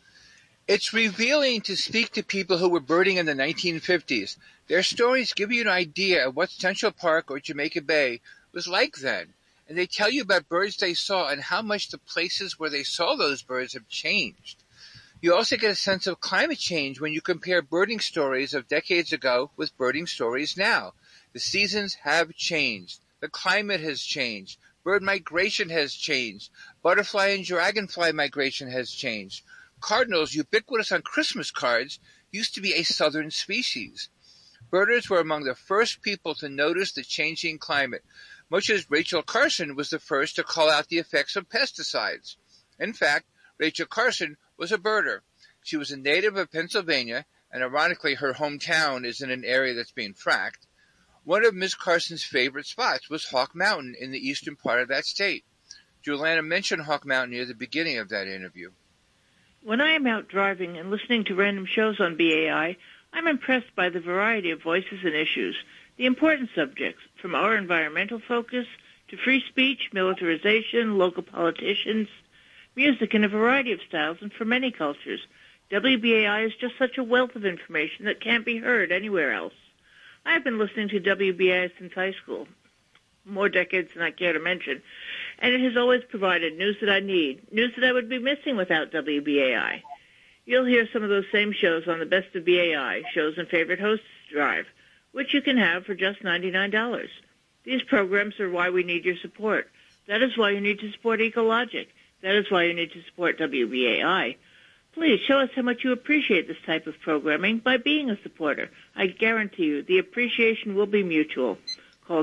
Speaker 8: It's revealing to speak to people who were birding in the 1950s. Their stories give you an idea of what Central Park or Jamaica Bay was like then, and they tell you about birds they saw and how much the places where they saw those birds have changed. You also get a sense of climate change when you compare birding stories of decades ago with birding stories now. The seasons have changed. The climate has changed. Bird migration has changed. Butterfly and dragonfly migration has changed. Cardinals, ubiquitous on Christmas cards, used to be a southern species. Birders were among the first people to notice the changing climate, much as Rachel Carson was the first to call out the effects of pesticides. In fact, Rachel Carson was a birder. She was a native of Pennsylvania, and ironically her hometown is in an area that's being fracked. One of Ms. Carson's favorite spots was Hawk Mountain in the eastern part of that state. Joanna mentioned Hawk Mountain near the beginning of that interview.
Speaker 12: When I am out driving and listening to random shows on BAI, I'm impressed by the variety of voices and issues, the important subjects, from our environmental focus to free speech, militarization, local politicians, music in a variety of styles and from many cultures. WBAI is just such a wealth of information that can't be heard anywhere else. I've been listening to WBAI since high school, more decades than I care to mention, and it has always provided news that I need, news that I would be missing without WBAI. You'll hear some of those same shows on the Best of BAI, Shows and Favorite Hosts Drive, which you can have for just $99. These programs are why we need your support. That is why you need to support Ecologic. That is why you need to support WBAI. Please show us how much you appreciate this type of programming by being a supporter. I guarantee you the appreciation will be mutual. Call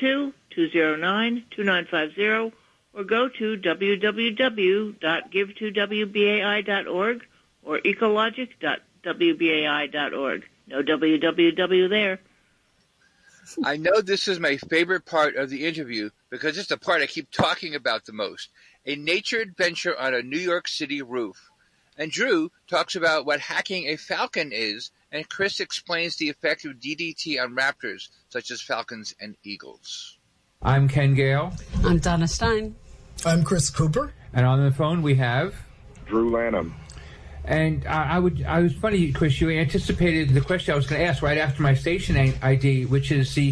Speaker 12: 212-209-2950 or go to www.givetowbai.org or ecologic.wbai.org. No www there.
Speaker 8: I know this is my favorite part of the interview because it's the part I keep talking about the most. A nature adventure on a New York City roof. And Drew talks about what hacking a falcon is, and Chris explains the effect of DDT on raptors, such as falcons and eagles.
Speaker 10: I'm Ken Gale.
Speaker 17: I'm Donna Stein.
Speaker 15: I'm Chris Cooper.
Speaker 10: And on the phone we have...
Speaker 16: Drew Lanham.
Speaker 10: And I was funny, Chris, you anticipated the question I was going to ask right after my station ID, which is the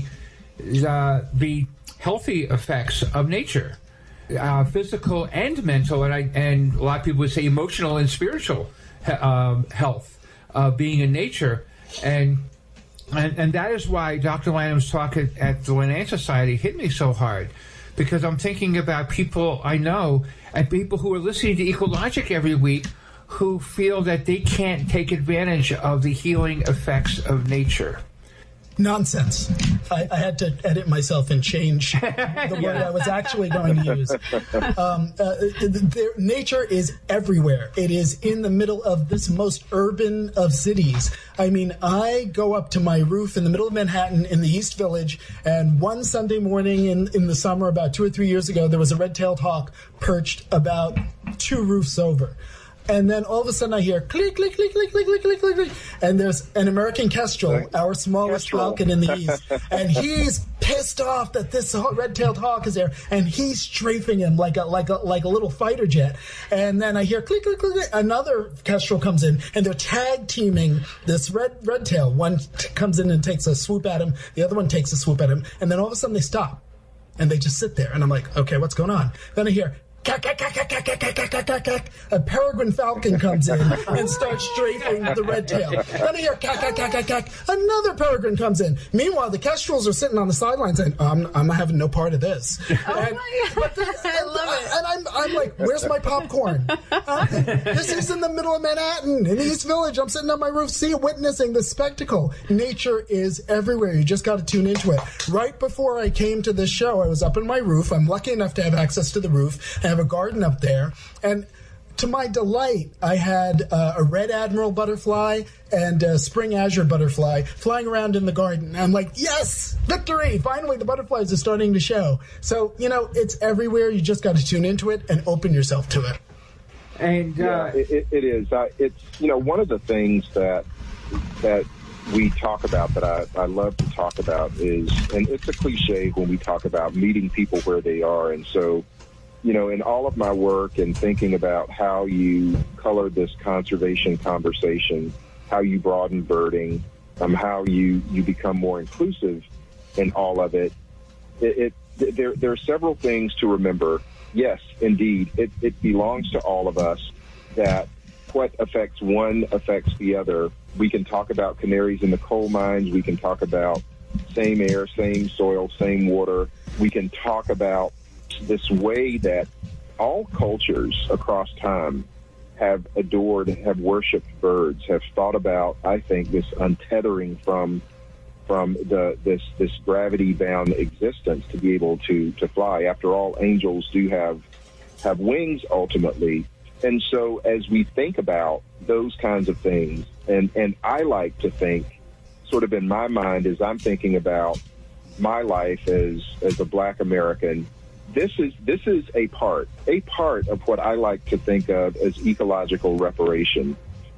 Speaker 10: healthy effects of nature. Physical and mental, and a lot of people would say emotional and spiritual health being in nature, and that is why Dr. Lanham's talk at the Linnean Society hit me so hard, because I'm thinking about people I know and people who are listening to Ecologic every week who feel that they can't take advantage of the healing effects of nature.
Speaker 15: Nonsense. I had to edit myself and change the word I was actually going to use. Nature is everywhere. It is in the middle of this most urban of cities. I mean, I go up to my roof in the middle of Manhattan in the East Village, and one Sunday morning in the summer, about 2 or 3 years ago, there was a red-tailed hawk perched about 2 roofs over. And then all of a sudden I hear click, click, click, click, click, click, click, click, click. And there's an American kestrel, our smallest falcon in the East. And he's pissed off that this red-tailed hawk is there. And he's strafing him like a little fighter jet. And then I hear click, click, click, click. Another kestrel comes in, and they're tag teaming this red-tail. One comes in and takes a swoop at him. The other one takes a swoop at him. And then all of a sudden they stop. And they just sit there. And I'm like, okay, what's going on? Then I hear a peregrine falcon comes in and starts strafing the red tail. Then I hear another peregrine comes in. Meanwhile, the kestrels are sitting on the sidelines saying, I'm having no part of this.
Speaker 17: I love it.
Speaker 15: And I'm like, where's my popcorn? This is in the middle of Manhattan, in the East Village. I'm sitting on my roof, witnessing the spectacle. Nature is everywhere. You just got to tune into it. Right before I came to this show, I was up on my roof. I'm lucky enough to have access to the roof. I have a garden up there, and to my delight, I had a red admiral butterfly and a spring azure butterfly flying around in the garden. I'm like, yes, victory! Finally, the butterflies are starting to show. So, it's everywhere. You just got to tune into it and open yourself to it.
Speaker 10: And
Speaker 16: it is. It's one of the things that we talk about that I love to talk about is, and it's a cliche when we talk about meeting people where they are, and so. In all of my work and thinking about how you color this conservation conversation, how you broaden birding, how you become more inclusive in all of it, there are several things to remember. Yes, indeed, it belongs to all of us that what affects one affects the other. We can talk about canaries in the coal mines. We can talk about same air, same soil, same water. We can talk about this way that all cultures across time have adored, have worshipped birds, have thought about, I think, this untethering from this gravity-bound existence to be able to fly. After all, angels do have wings ultimately. And so as we think about those kinds of things, and I like to think, sort of in my mind, as I'm thinking about my life as a Black American, this is a part of what I like to think of as ecological reparation,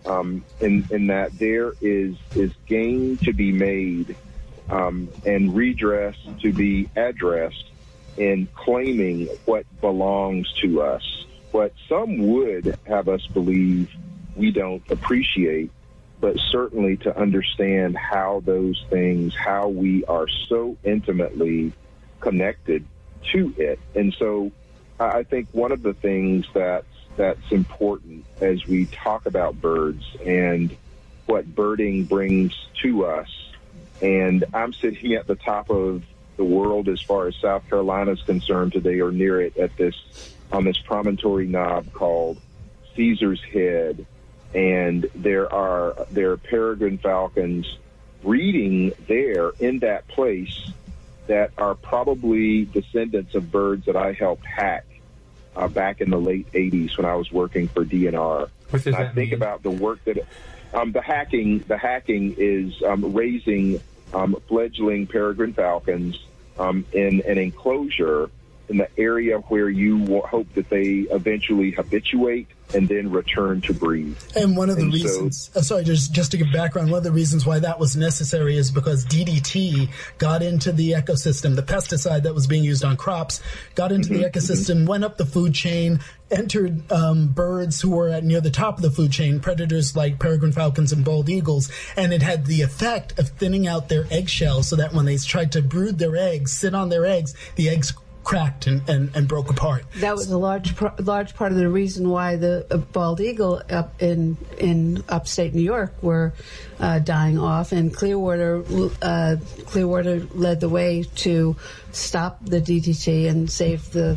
Speaker 16: in that there is gain to be made and redress to be addressed in claiming what belongs to us, what some would have us believe we don't appreciate, but certainly to understand how those things, how we are so intimately connected to it. And so I think one of the things that's important as we talk about birds and what birding brings to us, and I'm sitting at the top of the world as far as South Carolina is concerned today, or near it on this promontory knob called Caesar's Head, and there are peregrine falcons breeding there in that place that are probably descendants of birds that I helped hack back in the late 80s when I was working for DNR.
Speaker 10: What does that
Speaker 16: I think
Speaker 10: mean?
Speaker 16: about the work that the hacking is raising fledgling peregrine falcons in an enclosure in the area where you hope that they eventually habituate and then return to breed.
Speaker 15: And one of the reasons, just to give background, one of the reasons why that was necessary is because DDT got into the ecosystem, the pesticide that was being used on crops, got into the ecosystem, went up the food chain, entered birds who were near the top of the food chain, predators like peregrine falcons and bald eagles, and it had the effect of thinning out their eggshells so that when they tried to brood their eggs, sit on their eggs, the eggs cracked and broke apart.
Speaker 3: That was a large part of the reason why the bald eagle up in upstate New York were dying off, and Clearwater led the way to stop the DDT and save the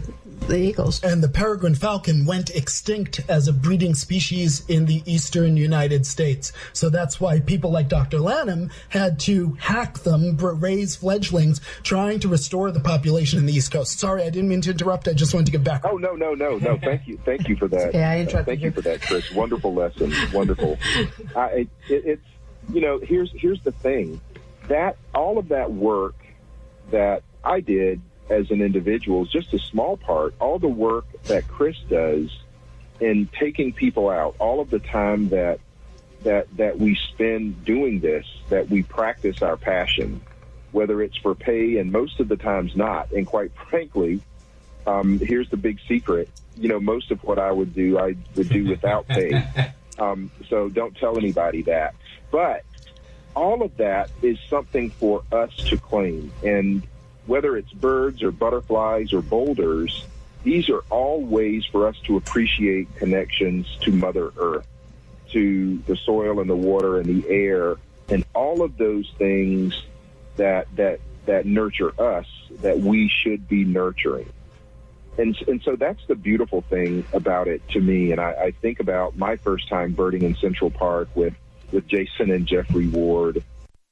Speaker 17: the eagles.
Speaker 15: And the peregrine falcon went extinct as a breeding species in the eastern United States. So that's why people like Dr. Lanham had to hack them, raise fledglings, trying to restore the population in the East Coast. Sorry, I didn't mean to interrupt. I just wanted to get back.
Speaker 16: Oh, no. Thank you for that.
Speaker 17: Yeah, I interrupted
Speaker 16: thank you for that, Chris. Wonderful lesson. Wonderful. It's here's the thing. That all of that work that I did as an individual is just a small part. All the work that Chris does in taking people out, all of the time that we spend doing this, that we practice our passion, whether it's for pay, and most of the times not. And quite frankly, here's the big secret. Most of what I would do without pay. So don't tell anybody that. But all of that is something for us to claim. And whether it's birds or butterflies or boulders, these are all ways for us to appreciate connections to Mother Earth, to the soil and the water and the air, and all of those things that nurture us, that we should be nurturing. And so that's the beautiful thing about it to me. And I think about my first time birding in Central Park with Jason and Jeffrey Ward.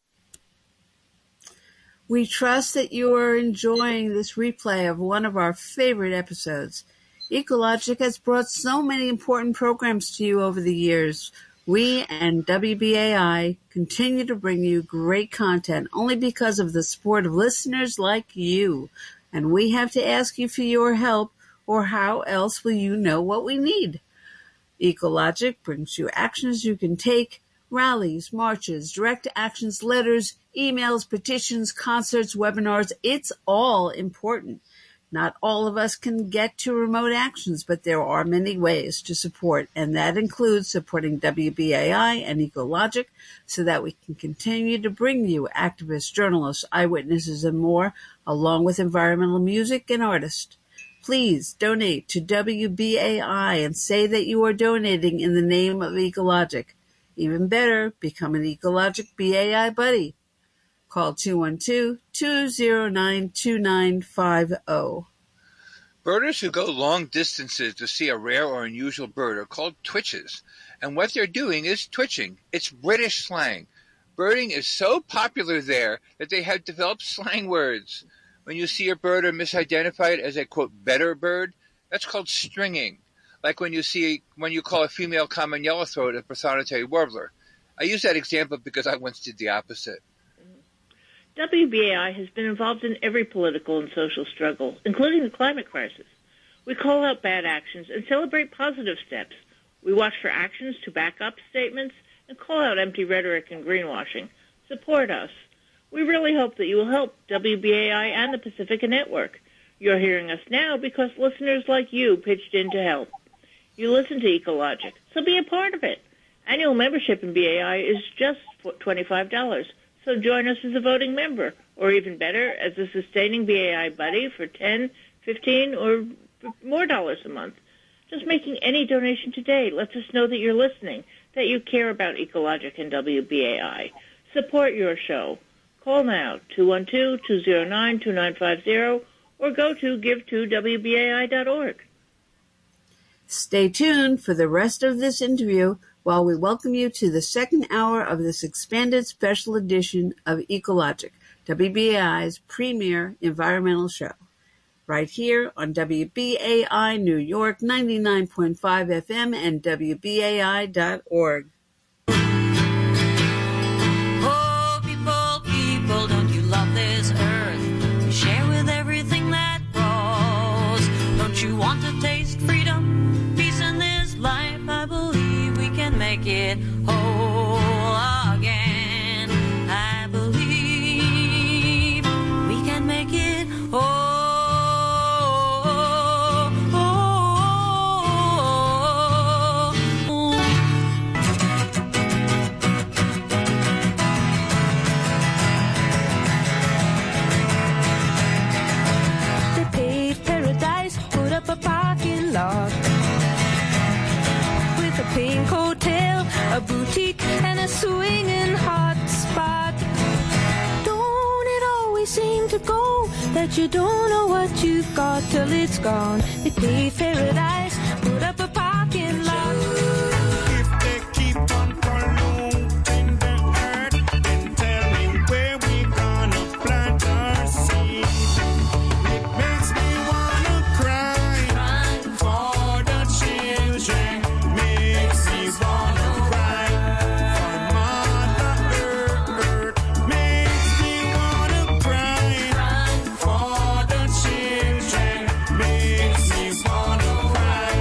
Speaker 3: We trust that you are enjoying this replay of one of our favorite episodes. Ecologic has brought so many important programs to you over the years. We and WBAI continue to bring you great content only because of the support of listeners like you. And we have to ask you for your help, or how else will you know what we need? Ecologic brings you actions you can take: rallies, marches, direct actions, letters, emails, petitions, concerts, webinars. It's all important. Not all of us can get to remote actions, but there are many ways to support, and that includes supporting WBAI and Ecologic so that we can continue to bring you activists, journalists, eyewitnesses, and more, along with environmental music and artists. Please donate to WBAI and say that you are donating in the name of Ecologic. Even better, become an Ecologic BAI buddy. Call 212-209-2950.
Speaker 8: Birders who go long distances to see a rare or unusual bird are called twitches, and what they're doing is twitching. It's British slang. Birding is so popular there that they have developed slang words. When you see a bird or misidentified as a, quote, better bird, that's called stringing. Like when you call a female common yellowthroat a prothonotary warbler. I use that example because I once did the opposite.
Speaker 12: WBAI has been involved in every political and social struggle, including the climate crisis. We call out bad actions and celebrate positive steps. We watch for actions to back up statements and call out empty rhetoric and greenwashing. Support us. We really hope that you will help WBAI and the Pacifica Network. You're hearing us now because listeners like you pitched in to help. You listen to Ecologic, so be a part of it. Annual membership in BAI is just $25, so join us as a voting member, or even better, as a sustaining BAI buddy for $10, $15, or more dollars a month. Just making any donation today lets us know that you're listening, that you care about Ecologic and WBAI. Support your show. Call now, 212-209-2950, or go to give2wbai.org.
Speaker 3: Stay tuned for the rest of this interview while we welcome you to the second hour of this expanded special edition of Ecologic, WBAI's premier environmental show. Right here on WBAI New York 99.5 FM and WBAI.org.
Speaker 4: Oh, people, don't you love this earth? You share with everything that grows. Don't you want to taste freedom, peace in this life? I believe we can make it whole again. I believe we can make it whole.
Speaker 5: A parking lot with a pink hotel, a boutique, and a swinging hot spot. Don't it always always seem to go, that you don't know what you've got till it's gone. They pay paradise, put up a parking lot.
Speaker 6: If they keep on polluting the earth, then tell me where we gonna plant our seed. It makes me wanna cry for the children. Makes me wanna cry for Mother Earth. Makes me wanna cry for the children. Makes me wanna cry.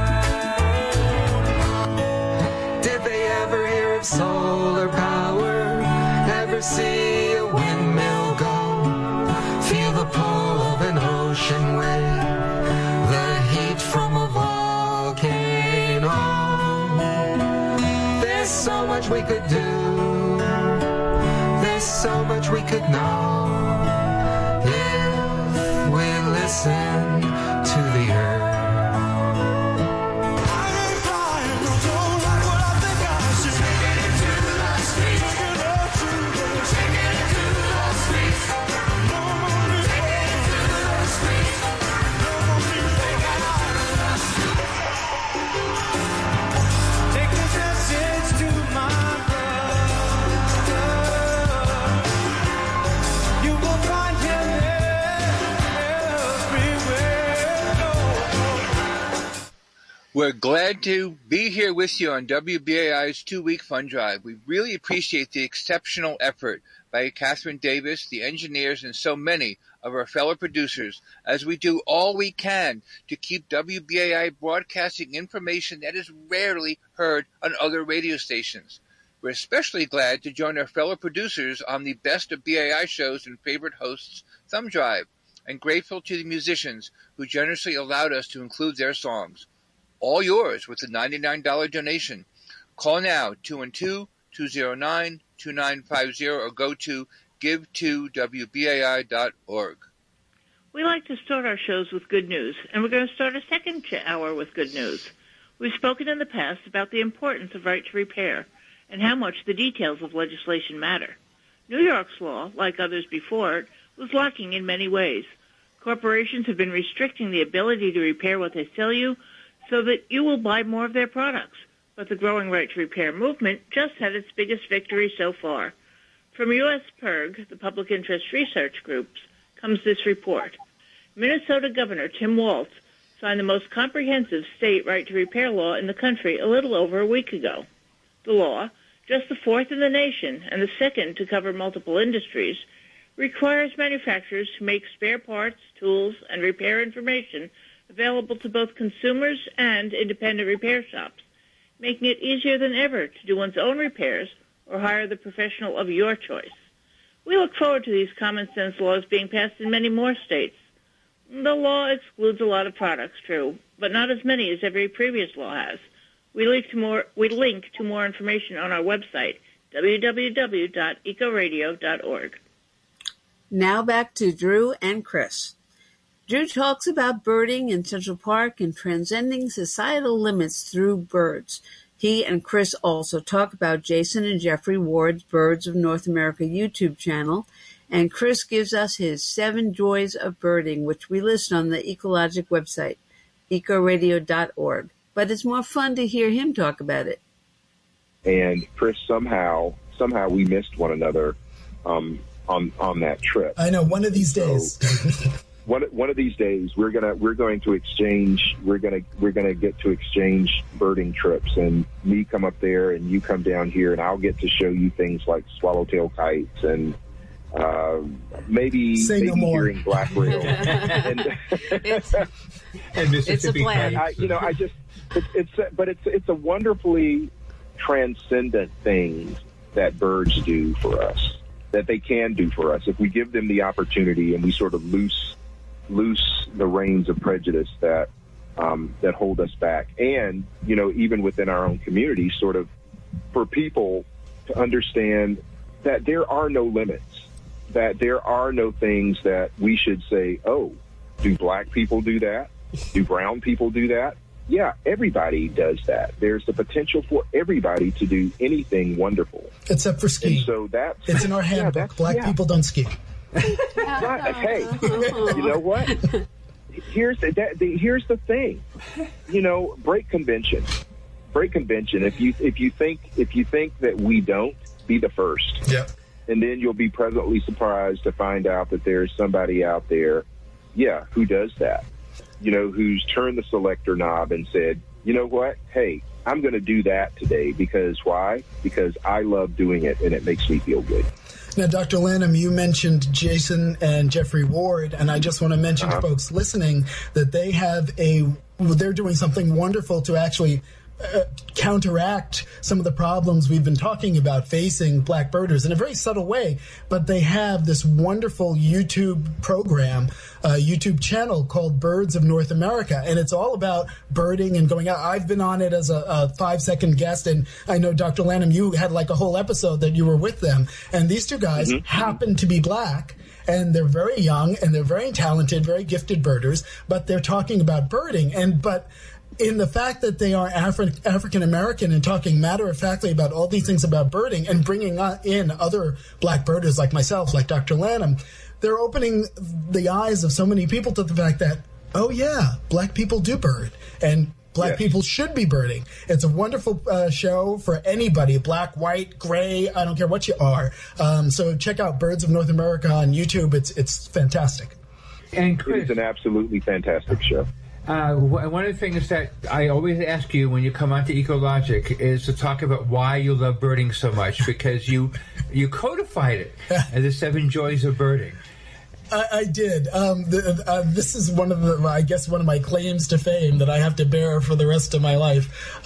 Speaker 7: Did they ever hear of solar power? Ever see a windmill go? Feel the pull of an ocean wave, the heat from a volcano. There's so much we could do. There's so much we could know if we listen to the earth.
Speaker 6: Take this message to my brother. You will find him everywhere.
Speaker 8: We're glad to be here with you on WBAI's 2-week fund drive. We really appreciate the exceptional effort by Catherine Davis, the engineers, and so many of our fellow producers as we do all we can to keep WBAI broadcasting information that is rarely heard on other radio stations. We're especially glad to join our fellow producers on the Best of BAI shows and favorite hosts thumb drive, and grateful to the musicians who generously allowed us to include their songs. All yours with a $99 donation. Call now, 212-209-2950, or go to give2wbai.org.
Speaker 12: We like to start our shows with good news, and we're going to start a second hour with good news. We've spoken in the past about the importance of right to repair and how much the details of legislation matter. New York's law, like others before it, was lacking in many ways. Corporations have been restricting the ability to repair what they sell you so that you will buy more of their products. But the growing right to repair movement just had its biggest victory so far. From U.S. PIRG, the Public Interest Research Groups, comes this report. Minnesota Governor Tim Walz signed the most comprehensive state right to repair law in the country a little over a week ago. The law, just the fourth in the nation and the second to cover multiple industries, requires manufacturers to make spare parts, tools, and repair information available to both consumers and independent repair shops, making it easier than ever to do one's own repairs or hire the professional of your choice. We look forward to these common sense laws being passed in many more states. The law excludes a lot of products, true, but not as many as every previous law has. We link to more information on our website, www.ecoradio.org.
Speaker 3: Now back to Drew and Chris. Drew talks about birding in Central Park and transcending societal limits through birds. He and Chris also talk about Jason and Jeffrey Ward's Birds of North America YouTube channel, and Chris gives us his 7 Joys of Birding, which we list on the Ecologic website, ecoradio.org. But it's more fun to hear him talk about it.
Speaker 16: And Chris, somehow we missed one another on that trip.
Speaker 15: I know. One of these days.
Speaker 16: One of these days, we're going to exchange. We're gonna get to exchange birding trips, and me come up there, and you come down here, and I'll get to show you things like swallowtail kites and maybe hearing black rail.
Speaker 17: It's a plan.
Speaker 16: It's a wonderfully transcendent thing that birds do for us, that they can do for us if we give them the opportunity and we sort of loose the reins of prejudice that hold us back. And, even within our own community, sort of for people to understand that there are no limits, that there are no things that we should say, oh, do black people do that? Do brown people do that? Yeah, everybody does that. There's the potential for everybody to do anything wonderful.
Speaker 15: Except for ski.
Speaker 16: And so it's
Speaker 15: in our handbook. Black people don't ski.
Speaker 16: But, hey, you know what? Here's the thing. You know, break convention. Break convention. If you think that we don't, be the first.
Speaker 15: Yeah.
Speaker 16: And then you'll be pleasantly surprised to find out that there's somebody out there, who does that. You know, who's turned the selector knob and said, you know what? Hey, I'm going to do that today because why? Because I love doing it and it makes me feel good.
Speaker 15: Now, Dr. Lanham, you mentioned Jason and Jeffrey Ward, and I just want to mention to folks listening that they're doing something wonderful to actually counteract some of the problems we've been talking about facing black birders in a very subtle way. But they have this wonderful YouTube program, YouTube channel called Birds of North America, and it's all about birding and going out. I've been on it as a 5-second guest, and I know, Dr. Lanham, you had like a whole episode that you were with them, and these two guys happen to be black. And they're very young, and they're very talented, very gifted birders, but they're talking about birding. But in the fact that they are African-American and talking matter-of-factly about all these things about birding and bringing in other black birders like myself, like Dr. Lanham, they're opening the eyes of so many people to the fact that, oh, yeah, black people do bird, and black people should be birding. It's a wonderful show for anybody, black, white, gray, I don't care what you are. So check out Birds of North America on YouTube. It's fantastic.
Speaker 10: And Chris,
Speaker 16: it's an absolutely fantastic show.
Speaker 10: One of the things that I always ask you when you come onto Ecologic is to talk about why you love birding so much, because you codified it as the 7 joys of birding.
Speaker 15: I did. This is one of my claims to fame that I have to bear for the rest of my life.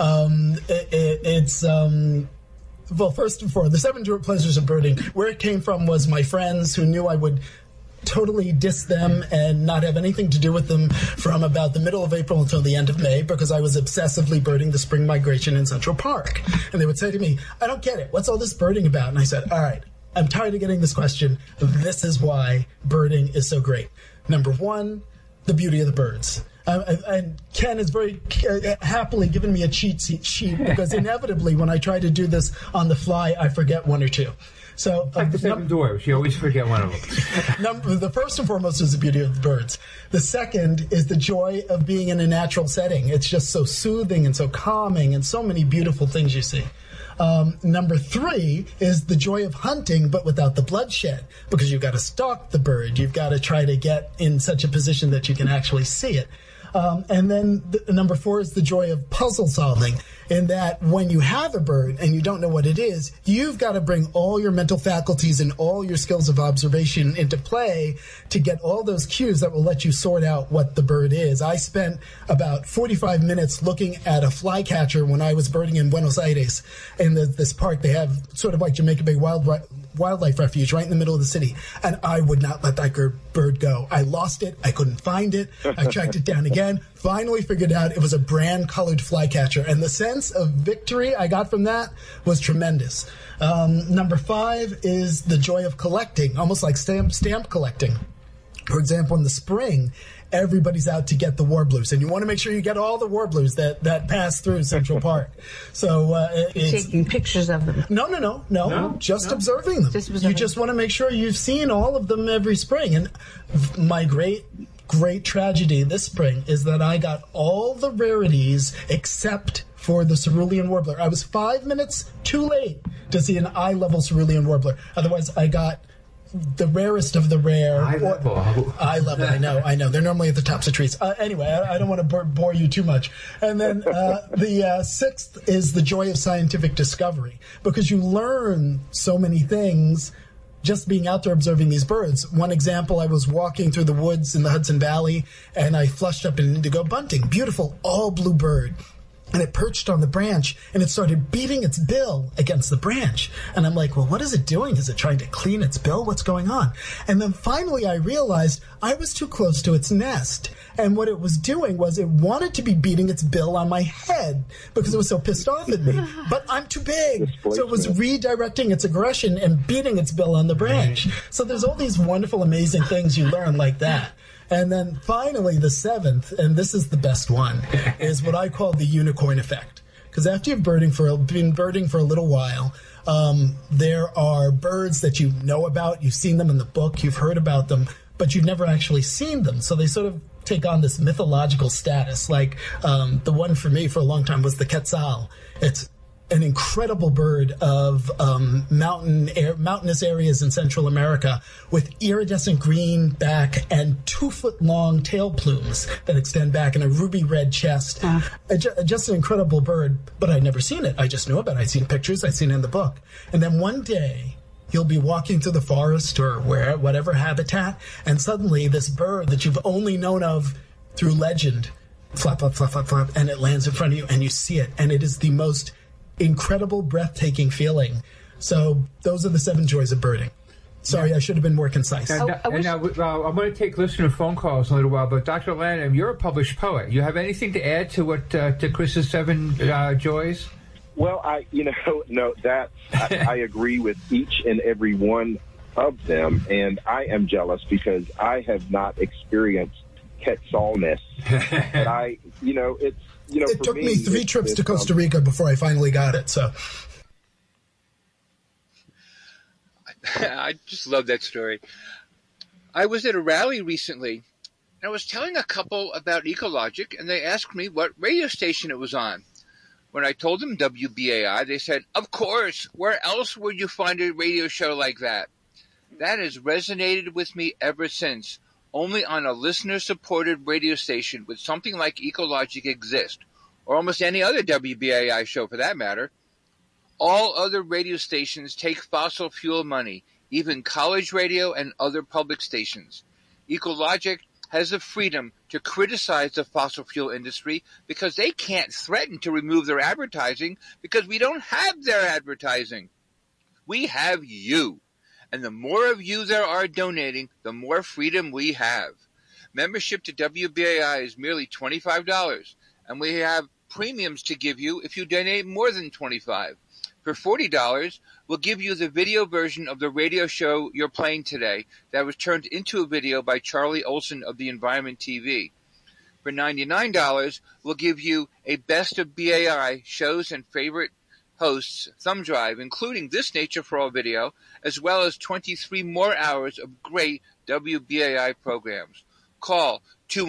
Speaker 15: Well, first and foremost, the 7 pleasures of birding. Where it came from was my friends who knew I would totally diss them and not have anything to do with them from about the middle of April until the end of May, because I was obsessively birding the spring migration in Central Park. And they would say to me, I don't get it. What's all this birding about? And I said, all right, I'm tired of getting this question. This is why birding is so great. Number 1, the beauty of the birds. And Ken has very happily given me a cheat sheet because inevitably when I try to do this on the fly, I forget 1 or 2. So,
Speaker 10: like the 7 dwarves, you always forget one of them.
Speaker 15: The first and foremost is the beauty of the birds. The second is the joy of being in a natural setting. It's just so soothing and so calming and so many beautiful things you see. Number 3 is the joy of hunting, but without the bloodshed, because you've got to stalk the bird. You've got to try to get in such a position that you can actually see it. And then number 4 is the joy of puzzle solving, in that when you have a bird and you don't know what it is, you've got to bring all your mental faculties and all your skills of observation into play to get all those cues that will let you sort out what the bird is. I spent about 45 minutes looking at a flycatcher when I was birding in Buenos Aires. In this park, they have sort of like Jamaica Bay Wildlife Refuge right in the middle of the city, and I would not let that bird go. I lost it. I couldn't find it. I tracked it down again. Finally figured out it was a brand-colored flycatcher, and the sense of victory I got from that was tremendous. Number 5 is the joy of collecting, almost like stamp collecting. For example, in the spring, everybody's out to get the warblers, and you want to make sure you get all the warblers that pass through Central Park. So it's
Speaker 17: taking pictures of them.
Speaker 15: No, just observing them. You just want to make sure you've seen all of them every spring. And my great tragedy this spring is that I got all the rarities except for the cerulean warbler. I was 5 minutes too late to see an eye-level cerulean warbler. Otherwise, I got the rarest of the rare.
Speaker 10: Eye level,
Speaker 15: I know. They're normally at the tops of trees. Anyway, I don't want to bore you too much. And then the 6th is the joy of scientific discovery, because you learn so many things just being out there observing these birds. One example, I was walking through the woods in the Hudson Valley, and I flushed up an indigo bunting, beautiful all blue bird. And it perched on the branch, and it started beating its bill against the branch. And I'm like, well, what is it doing? Is it trying to clean its bill? What's going on? And then finally I realized I was too close to its nest. And what it was doing was it wanted to be beating its bill on my head because it was so pissed off at me. But I'm too big. So it was redirecting its aggression and beating its bill on the branch. So there's all these wonderful, amazing things you learn like that. And then finally, the 7th, and this is the best one, is what I call the unicorn effect. Because after you've been birding for a little while, there are birds that you know about. You've seen them in the book. You've heard about them, but you've never actually seen them. So they sort of take on this mythological status. Like the one for me for a long time was the quetzal. It's an incredible bird of mountainous areas in Central America with iridescent green back and 2-foot-long tail plumes that extend back and a ruby red chest. Just an incredible bird, but I'd never seen it. I just knew about it. I'd seen pictures. I'd seen it in the book. And then one day, you'll be walking through the forest or whatever habitat, and suddenly this bird that you've only known of through legend, flap, flap, flap, flap, flap, and it lands in front of you, and you see it, and it is the most incredible, breathtaking feeling. So those are the 7 joys of birding. Sorry, I should have been more concise.
Speaker 10: I'm going to take listener phone calls in a little while, but Dr. Lanham, you're a published poet. You have anything to add to what to Chris's 7 joys?
Speaker 16: Well, I agree with each and every one of them, and I am jealous because I have not experienced quetzalness. But it took me 3 trips to Costa Rica before I finally got it. So
Speaker 8: I just love that story. I was at a rally recently, and I was telling a couple about Ecologic, and they asked me what radio station it was on. When I told them WBAI, they said, "Of course, where else would you find a radio show like that?" That has resonated with me ever since. Only on a listener-supported radio station would something like Ecologic exist, or almost any other WBAI show for that matter. All other radio stations take fossil fuel money, even college radio and other public stations. Ecologic has the freedom to criticize the fossil fuel industry because they can't threaten to remove their advertising because we don't have their advertising. We have you. And the more of you there are donating, the more freedom we have. Membership to WBAI is merely $25, and we have premiums to give you if you donate more than $25. For $40, we'll give you the video version of the radio show you're playing today that was turned into a video by Charlie Olson of the Environment TV. For $99, we'll give you a Best of BAI shows and favorite hosts thumb drive, including this Nature for All video, as well as 23 more hours of great WBAI programs. Call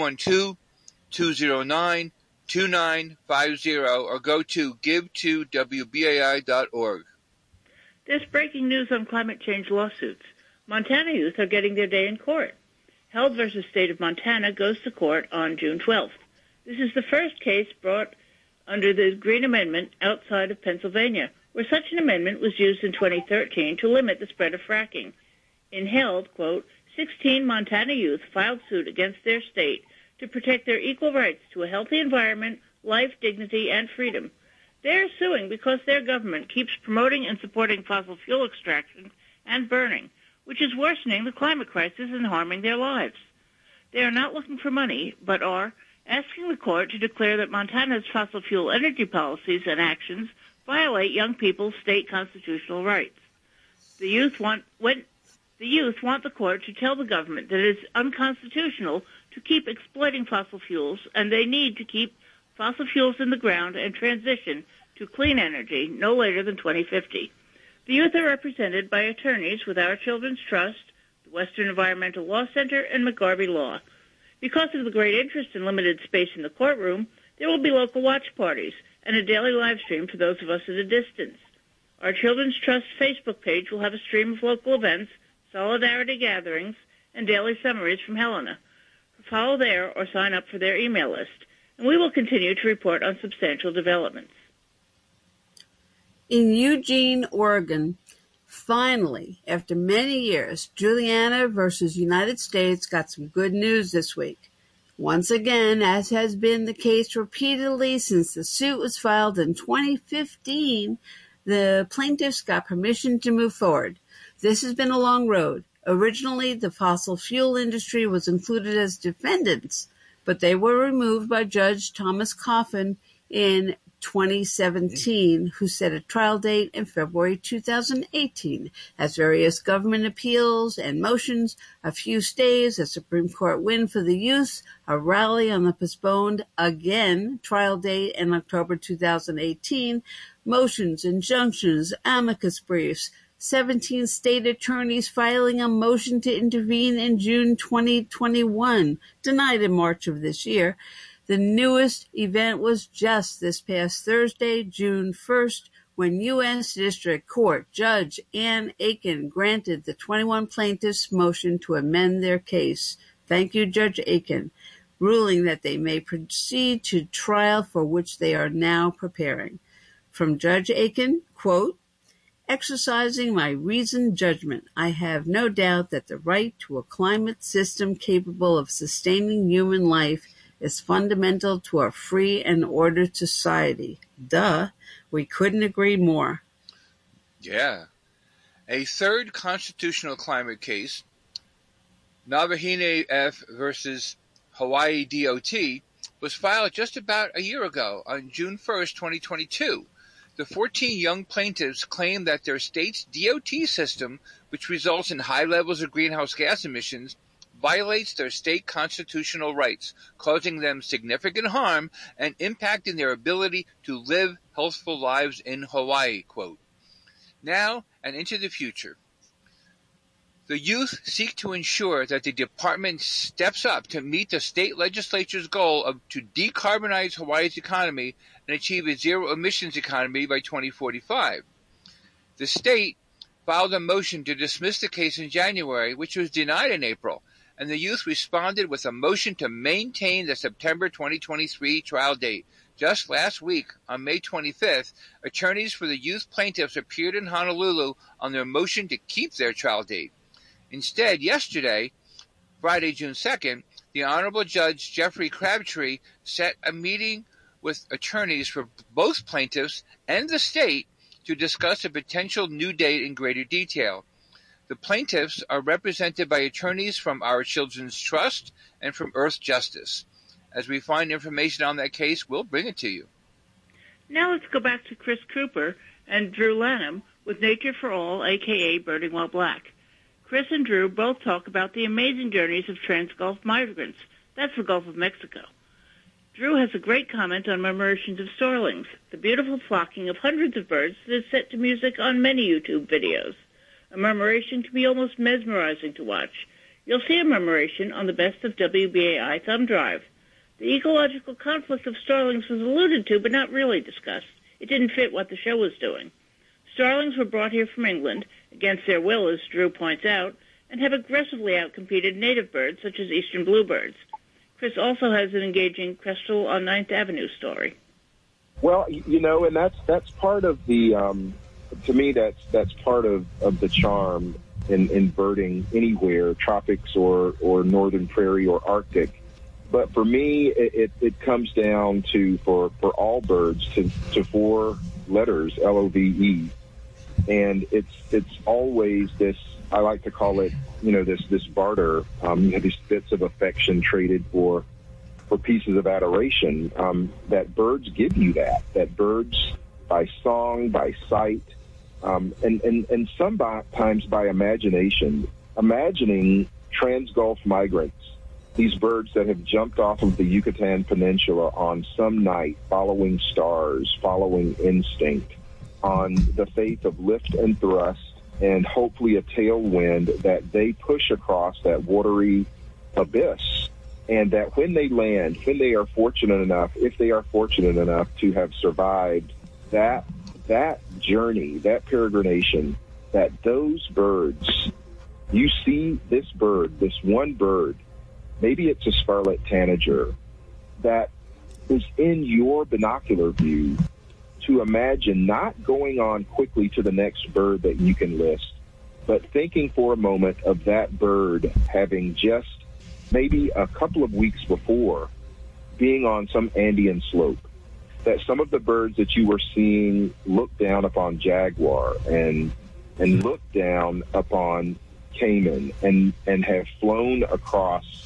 Speaker 8: 212-209-2950 or go to give2wbai.org.
Speaker 12: There's breaking news on climate change lawsuits. Montana youth are getting their day in court. Held versus State of Montana goes to court on June 12th. This is the first case brought under the Green Amendment outside of Pennsylvania, where such an amendment was used in 2013 to limit the spread of fracking. In Held, quote, 16 Montana youth filed suit against their state to protect their equal rights to a healthy environment, life, dignity, and freedom. They are suing because their government keeps promoting and supporting fossil fuel extraction and burning, which is worsening the climate crisis and harming their lives. They are not looking for money, but are asking the court to declare that Montana's fossil fuel energy policies and actions violate young people's state constitutional rights. The youth want the court to tell the government that it is unconstitutional to keep exploiting fossil fuels, and they need to keep fossil fuels in the ground and transition to clean energy no later than 2050. The youth are represented by attorneys with Our Children's Trust, the Western Environmental Law Center, and McGarvey Law. Because of the great interest and limited space in the courtroom, there will be local watch parties and a daily live stream for those of us at a distance. Our Children's Trust Facebook page will have a stream of local events, solidarity gatherings, and daily summaries from Helena. Follow there or sign up for their email list, and we will continue to report on substantial developments.
Speaker 3: In Eugene, Oregon, finally, after many years, Juliana versus United States got some good news this week. Once again, as has been the case repeatedly since the suit was filed in 2015, the plaintiffs got permission to move forward. This has been a long road. Originally, the fossil fuel industry was included as defendants, but they were removed by Judge Thomas Coffin in 2017, who set a trial date in February 2018. As various government appeals and motions, a few stays, a Supreme Court win for the youth, a rally on the postponed again trial date in October 2018, motions, injunctions, amicus briefs, 17 state attorneys filing a motion to intervene in June 2021, denied in March of this year. The newest event was just this past Thursday, June 1st, when U.S. District Court Judge Ann Aiken granted the 21 plaintiffs' motion to amend their case. Thank you, Judge Aiken, ruling that they may proceed to trial for which they are now preparing. From Judge Aiken, quote, exercising my reasoned judgment, I have no doubt that the right to a climate system capable of sustaining human life is fundamental to a free and ordered society. Duh, we couldn't agree more.
Speaker 8: Yeah. A third constitutional climate case, Navahine F. versus Hawaii DOT, was filed just about a year ago on June 1st, 2022. The 14 young plaintiffs claim that their state's DOT system, which results in high levels of greenhouse gas emissions, violates their state constitutional rights, causing them significant harm and impacting their ability to live healthful lives in Hawaii, quote. Now and into the future, the youth seek to ensure that the department steps up to meet the state legislature's goal to decarbonize Hawaii's economy and achieve a zero-emissions economy by 2045. The state filed a motion to dismiss the case in January, which was denied in April, and the youth responded with a motion to maintain the September 2023 trial date. Just last week, on May 25th, attorneys for the youth plaintiffs appeared in Honolulu on their motion to keep their trial date. Instead, yesterday, Friday, June 2nd, the Honorable Judge Jeffrey Crabtree set a meeting with attorneys for both plaintiffs and the state to discuss a potential new date in greater detail. The plaintiffs are represented by attorneys from Our Children's Trust and from Earth Justice. As we find information on that case, we'll bring it to you.
Speaker 12: Now let's go back to Chris Cooper and Drew Lanham with Nature for All, a.k.a. Birding While Black. Chris and Drew both talk about the amazing journeys of trans-Gulf migrants. That's the Gulf of Mexico. Drew has a great comment on murmurations of starlings, the beautiful flocking of hundreds of birds that is set to music on many YouTube videos. A murmuration can be almost mesmerizing to watch. You'll see a murmuration on the Best of WBAI thumb drive. The ecological conflict of starlings was alluded to, but not really discussed. It didn't fit what the show was doing. Starlings were brought here from England, against their will, as Drew points out, and have aggressively outcompeted native birds, such as eastern bluebirds. Chris also has an engaging Kestrel on 9th Avenue story.
Speaker 16: Well, and that's part of the, to me, that's part of the charm in birding anywhere, tropics or northern prairie or Arctic. But for me, it comes down to, for all birds, to four letters, LOVE. And it's always this, I like to call it, this barter, these bits of affection traded for pieces of adoration, that birds give you that birds, by song, by sight, and sometimes by imagination, imagining trans-Gulf migrants, these birds that have jumped off of the Yucatan Peninsula on some night, following stars, following instinct, on the faith of lift and thrust, and hopefully a tailwind that they push across that watery abyss. And that when they land, when they are fortunate enough, if they are fortunate enough to have survived that journey, that peregrination, that those birds, you see this bird, this one bird, maybe it's a scarlet tanager, that is in your binocular view, to imagine not going on quickly to the next bird that you can list, but thinking for a moment of that bird having just maybe a couple of weeks before being on some Andean slope, that some of the birds that you were seeing look down upon jaguar and look down upon caiman and have flown across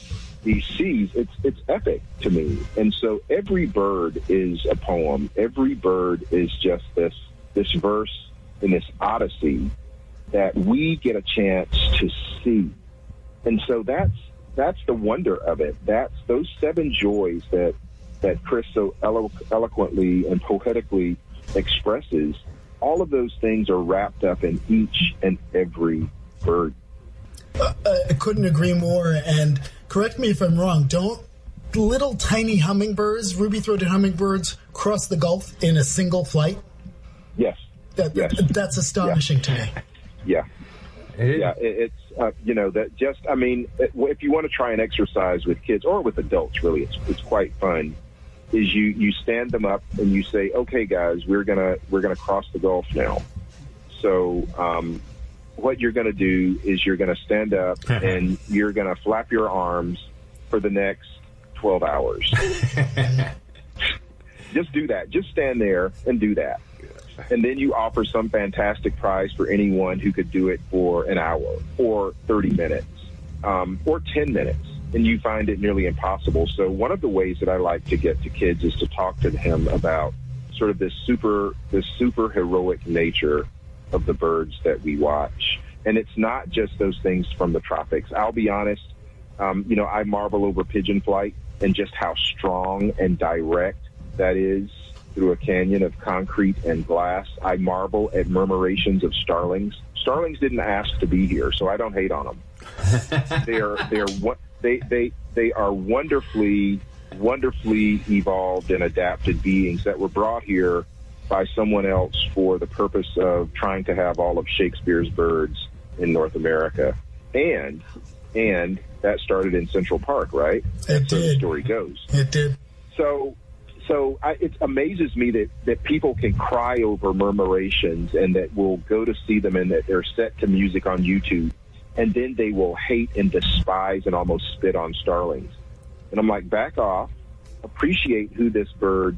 Speaker 16: these seas, it's epic to me. And so every bird is a poem. Every bird is just this verse in this odyssey that we get a chance to see. And so that's the wonder of it. That's those 7 joys that Chris so eloquently and poetically expresses. All of those things are wrapped up in each and every bird.
Speaker 15: I couldn't agree more. And correct me if I'm wrong, don't little tiny hummingbirds, ruby-throated hummingbirds, cross the Gulf in a single flight?
Speaker 16: Yes.
Speaker 15: That's astonishing to me.
Speaker 16: Yeah. It's that just, I mean, if you want to try and exercise with kids or with adults, really, it's quite fun. Is you stand them up and you say, okay, guys, we're gonna cross the Gulf now. So what you're gonna do is you're gonna stand up and you're gonna flap your arms for the next 12 hours. Just do that. Just stand there and do that. And then you offer some fantastic prize for anyone who could do it for an hour or 30 minutes or 10 minutes. And you find it nearly impossible. So one of the ways that I like to get to kids is to talk to them about sort of this super heroic nature of the birds that we watch. And it's not just those things from the tropics. I'll be honest, I marvel over pigeon flight and just how strong and direct that is through a canyon of concrete and glass. I marvel at murmurations of starlings. Starlings didn't ask to be here, so I don't hate on them. They are wonderfully evolved and adapted beings that were brought here by someone else for the purpose of trying to have all of Shakespeare's birds in North America. And that started in Central Park, right? That's where the story goes.
Speaker 15: It did.
Speaker 16: So it amazes me that people can cry over murmurations and that we'll go to see them and that they're set to music on YouTube, and then they will hate and despise and almost spit on starlings. And I'm like, back off, appreciate who this bird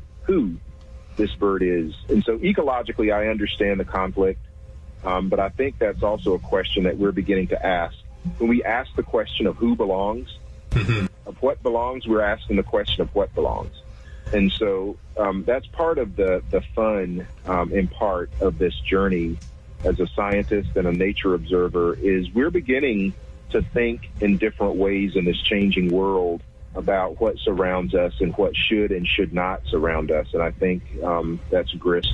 Speaker 16: is. And so ecologically, I understand the conflict, but I think that's also a question that we're beginning to ask. When we ask the question of who belongs, of what belongs, we're asking the question of what belongs. And so that's part of the fun, in part, of this journey as a scientist and a nature observer, is we're beginning to think in different ways in this changing world about what surrounds us and what should and should not surround us. And I think that's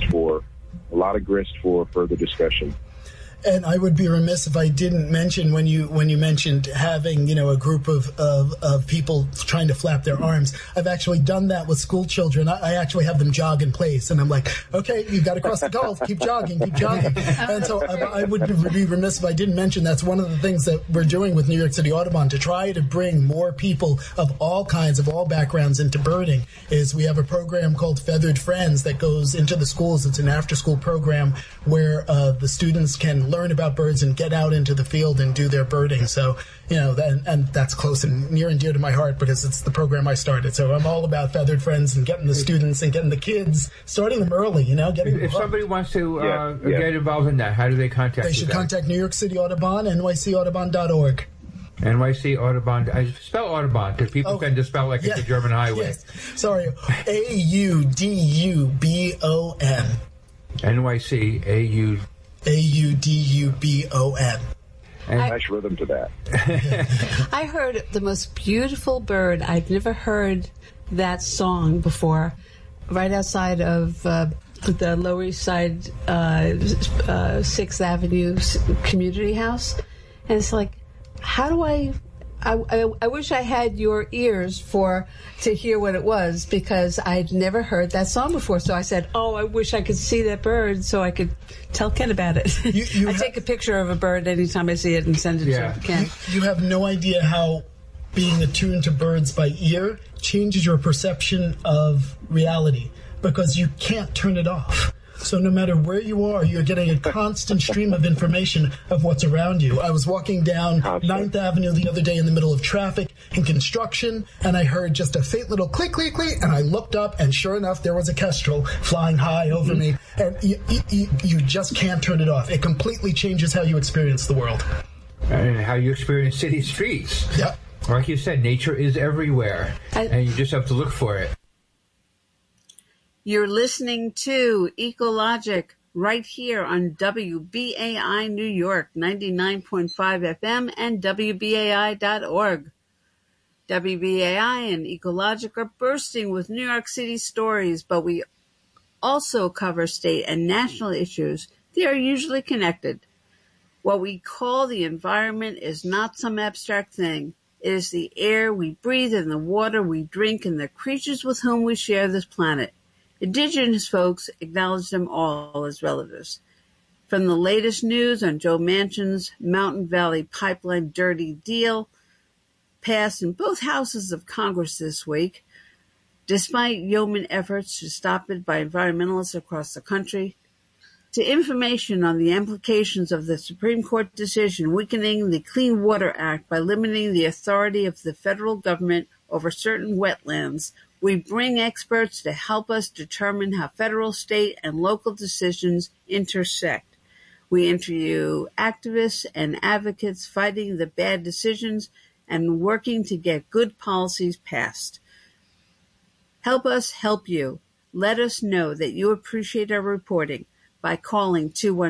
Speaker 16: a lot of grist for further discussion.
Speaker 15: And I would be remiss if I didn't mention when you mentioned having, a group of people trying to flap their arms. I've actually done that with school children. I actually have them jog in place, and I'm like, okay, you got to cross the Gulf. Keep jogging. And so I would be remiss if I didn't mention that's one of the things that we're doing with New York City Audubon to try to bring more people of all kinds, of all backgrounds into birding. Is we have a program called Feathered Friends that goes into the schools. It's an after-school program where the students can learn about birds and get out into the field and do their birding. So, and that's close and near and dear to my heart because it's the program I started. So I'm all about Feathered Friends and getting the students and getting the kids, starting them early, If
Speaker 10: somebody wants to get involved in that, how do they contact you?
Speaker 15: They should contact New York City Audubon, nycaudubon.org.
Speaker 10: NYC Audubon. I spell Audubon because people tend to spell like it's a German highway.
Speaker 15: Yes. Sorry. AUDUBON.
Speaker 10: NYC
Speaker 15: AUDUBON.
Speaker 16: Nice rhythm to that.
Speaker 17: I heard the most beautiful bird. I'd never heard that song before. Right outside of the Lower East Side 6th Avenue Community House. And it's like, how do I wish I had your ears to hear what it was, because I'd never heard that song before. So I said, I wish I could see that bird so I could tell Ken about it. I take a picture of a bird anytime I see it and send it to Ken.
Speaker 15: You have no idea how being attuned to birds by ear changes your perception of reality, because you can't turn it off. So no matter where you are, you're getting a constant stream of information of what's around you. I was walking down 9th Avenue the other day in the middle of traffic and construction, and I heard just a faint little click, click, click, and I looked up, and sure enough, there was a kestrel flying high over me. And you just can't turn it off. It completely changes how you experience the world.
Speaker 10: And how you experience city streets.
Speaker 15: Yeah.
Speaker 10: Like you said, nature is everywhere, and you just have to look for it.
Speaker 3: You're listening to Ecologic right here on WBAI New York, 99.5 FM and WBAI.org. WBAI and Ecologic are bursting with New York City stories, but we also cover state and national issues. They are usually connected. What we call the environment is not some abstract thing. It is the air we breathe and the water we drink and the creatures with whom we share this planet. Indigenous folks acknowledge them all as relatives. From the latest news on Joe Manchin's Mountain Valley Pipeline dirty deal, passed in both houses of Congress this week, despite yeoman efforts to stop it by environmentalists across the country, to information on the implications of the Supreme Court decision weakening the Clean Water Act by limiting the authority of the federal government over certain wetlands, we bring experts to help us determine how federal, state, and local decisions intersect. We interview activists and advocates fighting the bad decisions and working to get good policies passed. Help us help you. Let us know that you appreciate our reporting by calling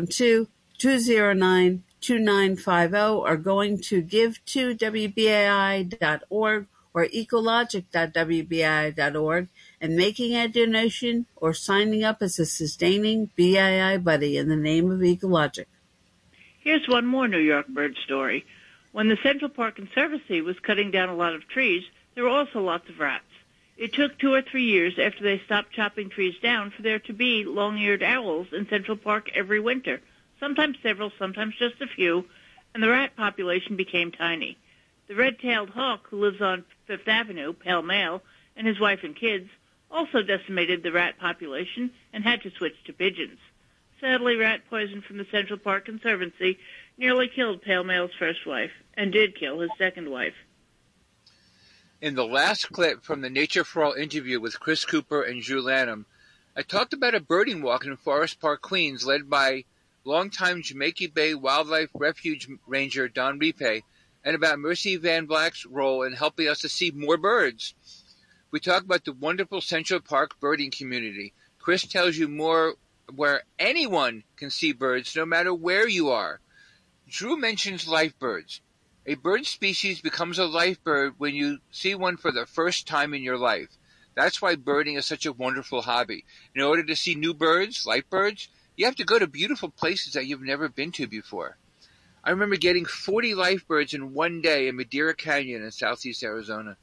Speaker 3: 212-209-2950 or going to give2wbai.org or ecologic.wbai.org and making a donation or signing up as a sustaining BII buddy in the name of Ecologic.
Speaker 12: Here's one more New York bird story. When the Central Park Conservancy was cutting down a lot of trees, there were also lots of rats. It took 2 or 3 years after they stopped chopping trees down for there to be long-eared owls in Central Park every winter, sometimes several, sometimes just a few, and the rat population became tiny. The red-tailed hawk, who lives on Fifth Avenue, Pall Mall, and his wife and kids, also decimated the rat population and had to switch to pigeons. Sadly, rat poison from the Central Park Conservancy nearly killed Pall Mall's first wife, and did kill his second wife.
Speaker 8: In the last clip from the Nature for All interview with Chris Cooper and Drew Lanham, I talked about a birding walk in Forest Park, Queens, led by longtime Jamaica Bay Wildlife Refuge Ranger Don Ripe, and about Mercy Van Black's role in helping us to see more birds. We talk about the wonderful Central Park birding community. Chris tells you more where anyone can see birds, no matter where you are. Drew mentions life birds. A bird species becomes a life bird when you see one for the first time in your life. That's why birding is such a wonderful hobby. In order to see new birds, life birds, you have to go to beautiful places that you've never been to before. I remember getting 40 life birds in one day in Madeira Canyon in southeast Arizona.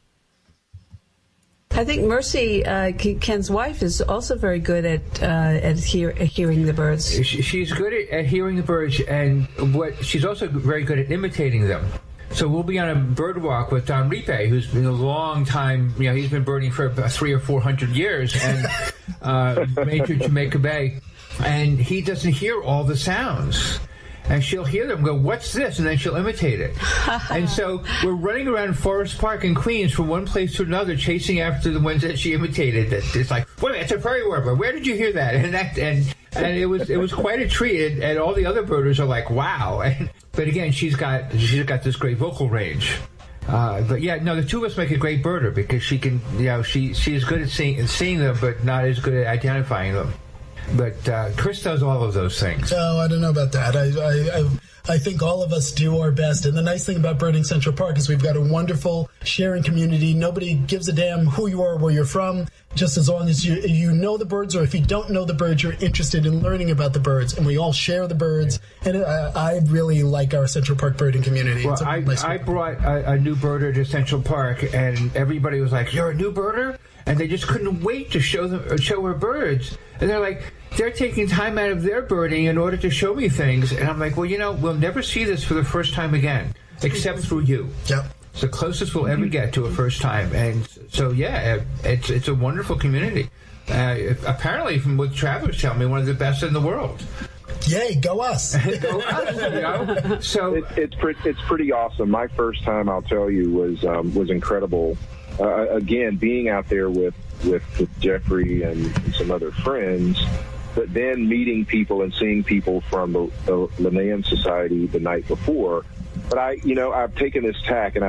Speaker 17: I think Mercy, Ken's wife, is also very good at hearing the birds.
Speaker 10: She's good at hearing the birds, and she's also very good at imitating them. So we'll be on a bird walk with Don Ripe, who's been a long time, he's been birding for about 300 or 400 years, and Major Jamaica Bay, and he doesn't hear all the sounds. And she'll hear them go, "What's this?" And then she'll imitate it. And so we're running around Forest Park in Queens from one place to another, chasing after the ones that she imitated. It's like, wait a minute, it's a prairie warbler. Where did you hear that? And it was quite a treat. And all the other birders are like, wow. But again, she's got this great vocal range. But yeah, no, the two of us make a great birder because she can, she's good at seeing them, but not as good at identifying them. But Chris does all of those things.
Speaker 15: Oh, I don't know about that. I think all of us do our best. And the nice thing about Birding Central Park is we've got a wonderful sharing community. Nobody gives a damn who you are, where you're from, just as long as you know the birds, or if you don't know the birds, you're interested in learning about the birds. And we all share the birds. And I really like our Central Park birding community.
Speaker 10: Well, I brought a new birder to Central Park, and everybody was like, "You're a new birder?" And they just couldn't wait to show her birds. And they're like, they're taking time out of their birding in order to show me things. And I'm like, well, we'll never see this for the first time again, except through you.
Speaker 15: Yep.
Speaker 10: It's the closest we'll ever get to a first time. And so, yeah, it's a wonderful community. Apparently, from what travelers tell me, one of the best in the world.
Speaker 15: Yay, go us.
Speaker 10: Go us, So
Speaker 16: it's pretty awesome. My first time, I'll tell you, was incredible. Again, being out there with Jeffrey and some other friends, but then meeting people and seeing people from the Linnean Society the night before. But I've taken this tack, and I've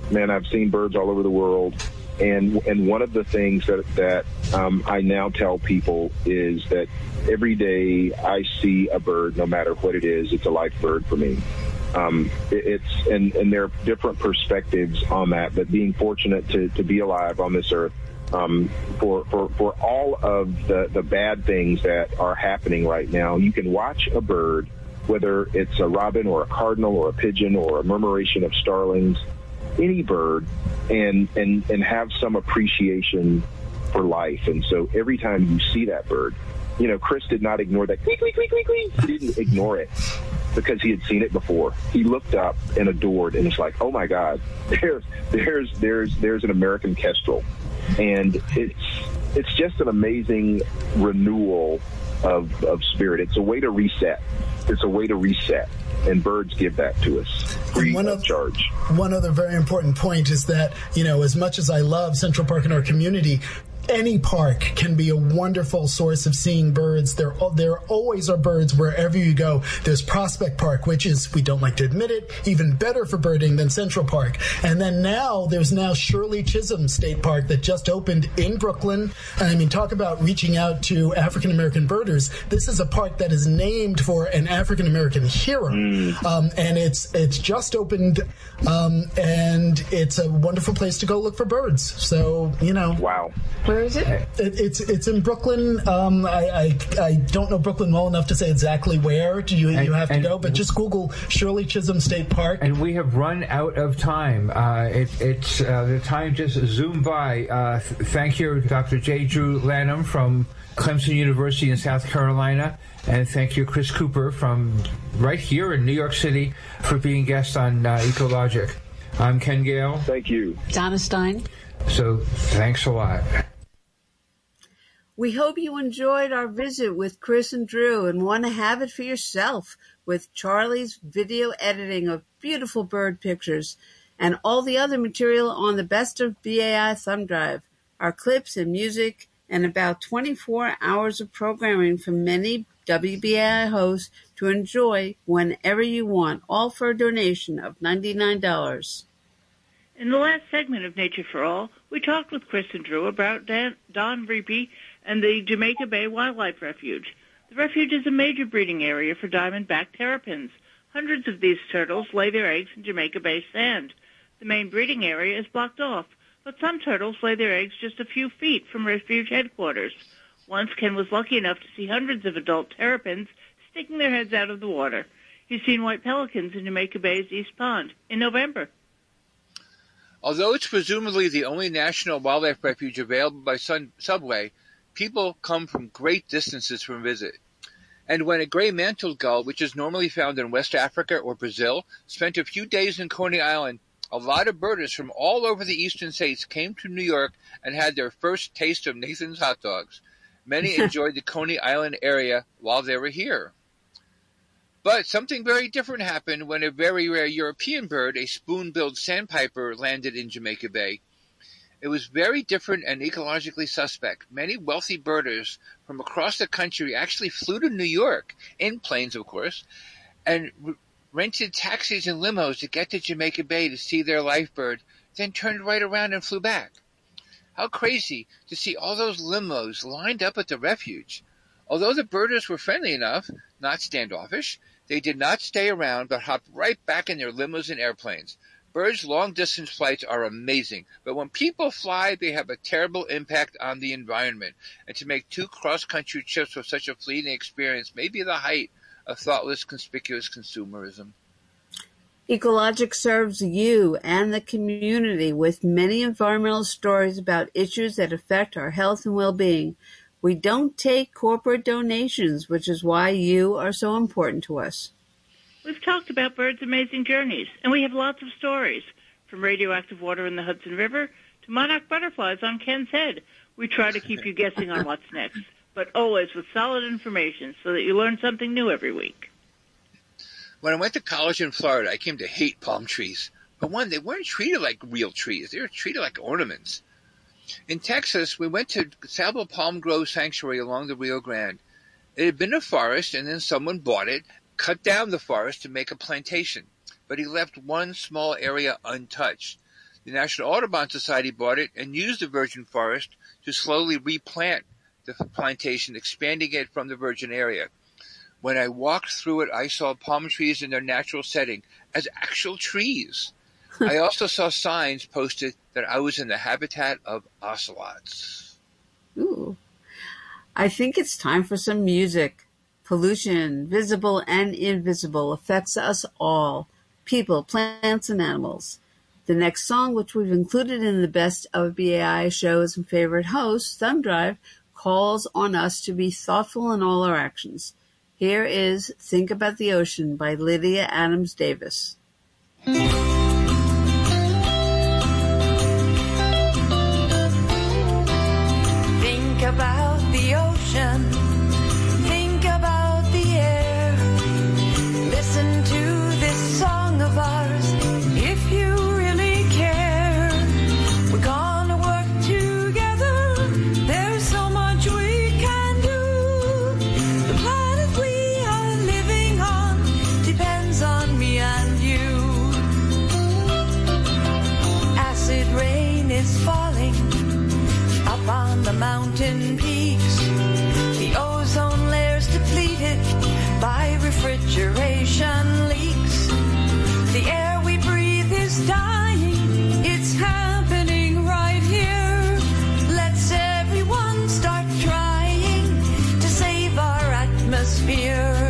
Speaker 16: man, I've seen birds all over the world. And one of the things that I now tell people is that every day I see a bird, no matter what it is, it's a life bird for me. And there are different perspectives on that, but being fortunate to be alive on this earth, for all of the bad things that are happening right now, you can watch a bird, whether it's a robin or a cardinal or a pigeon or a murmuration of starlings, any bird, and have some appreciation for life. And so every time you see that bird, you know, Chris did not ignore that tweet, tweet, tweet, tweet, tweet. He didn't ignore it because he had seen it before. He looked up and adored, and it's like, oh my God, there's an American kestrel. And it's just an amazing renewal of spirit. It's a way to reset. And birds give that to us free of charge.
Speaker 15: One other very important point is that, you know, as much as I love Central Park and our community, any park can be a wonderful source of seeing birds. There always are birds wherever you go. There's Prospect Park, which is, we don't like to admit it, even better for birding than Central Park. And then there's Shirley Chisholm State Park that just opened in Brooklyn. And I mean, talk about reaching out to African-American birders. This is a park that is named for an African-American hero. And it's just opened, and it's a wonderful place to go look for birds. So, you know.
Speaker 16: Wow.
Speaker 17: Where is it?
Speaker 15: It's in Brooklyn. I don't know Brooklyn well enough to say exactly where you have to go, but just Google Shirley Chisholm State Park.
Speaker 10: And we have run out of time. The time just zoomed by. Thank you, Dr. J. Drew Lanham from Clemson University in South Carolina, and thank you, Chris Cooper from right here in New York City, for being guest on Ecologic. I'm Ken Gale.
Speaker 16: Thank you.
Speaker 17: Donna Stein.
Speaker 10: So thanks a lot.
Speaker 3: We hope you enjoyed our visit with Chris and Drew and want to have it for yourself with Charlie's video editing of beautiful bird pictures and all the other material on the Best of BAI thumb drive, our clips and music, and about 24 hours of programming from many WBAI hosts to enjoy whenever you want, all for a donation of $99.
Speaker 12: In the last segment of Nature for All, we talked with Chris and Drew about Don Reapy and the Jamaica Bay Wildlife Refuge. The refuge is a major breeding area for diamond-backed terrapins. Hundreds of these turtles lay their eggs in Jamaica Bay sand. The main breeding area is blocked off, but some turtles lay their eggs just a few feet from refuge headquarters. Once Ken was lucky enough to see hundreds of adult terrapins sticking their heads out of the water. He's seen white pelicans in Jamaica Bay's East Pond in November.
Speaker 8: Although it's presumably the only national wildlife refuge available by subway, people come from great distances for a visit. And when a gray-mantled gull, which is normally found in West Africa or Brazil, spent a few days in Coney Island, a lot of birders from all over the eastern states came to New York and had their first taste of Nathan's hot dogs. Many enjoyed the Coney Island area while they were here. But something very different happened when a very rare European bird, a spoon-billed sandpiper, landed in Jamaica Bay. It was very different and ecologically suspect. Many wealthy birders from across the country actually flew to New York, in planes of course, and rented taxis and limos to get to Jamaica Bay to see their life bird, then turned right around and flew back. How crazy to see all those limos lined up at the refuge. Although the birders were friendly enough, not standoffish, they did not stay around but hopped right back in their limos and airplanes. Birds' long-distance flights are amazing, but when people fly, they have a terrible impact on the environment. And to make 2 cross-country trips with such a fleeting experience may be the height of thoughtless, conspicuous consumerism.
Speaker 3: Ecologic serves you and the community with many environmental stories about issues that affect our health and well-being. We don't take corporate donations, which is why you are so important to us.
Speaker 12: We've talked about birds' amazing journeys, and we have lots of stories, from radioactive water in the Hudson River to monarch butterflies on Ken's head. We try to keep you guessing on what's next, but always with solid information so that you learn something new every week.
Speaker 8: When I went to college in Florida, I came to hate palm trees. For one, they weren't treated like real trees. They were treated like ornaments. In Texas, we went to Sabo Palm Grove Sanctuary along the Rio Grande. It had been a forest, and then someone bought it, cut down the forest to make a plantation. But he left one small area untouched. The National Audubon Society bought it and used the virgin forest to slowly replant the plantation, expanding it from the virgin area. When I walked through it, I saw palm trees in their natural setting as actual trees. I also saw signs posted that I was in the habitat of ocelots.
Speaker 3: Ooh. I think it's time for some music. Pollution, visible and invisible, affects us all. People, plants, and animals. The next song, which we've included in the Best of BAI shows and favorite hosts, Thumb Drive, calls on us to be thoughtful in all our actions. Here is Think About the Ocean by Lydia Adams Davis.
Speaker 18: Think about the ocean. Think about the air. Listen to this song of ours if you really care. We're gonna work together. There's so much we can do. The planet we are living on depends on me and you. Acid rain is falling up on the mountain peaks. The ozone layer's depleted by refrigeration leaks. The air we breathe is dying. It's happening right here. Let's everyone start trying to save our atmosphere.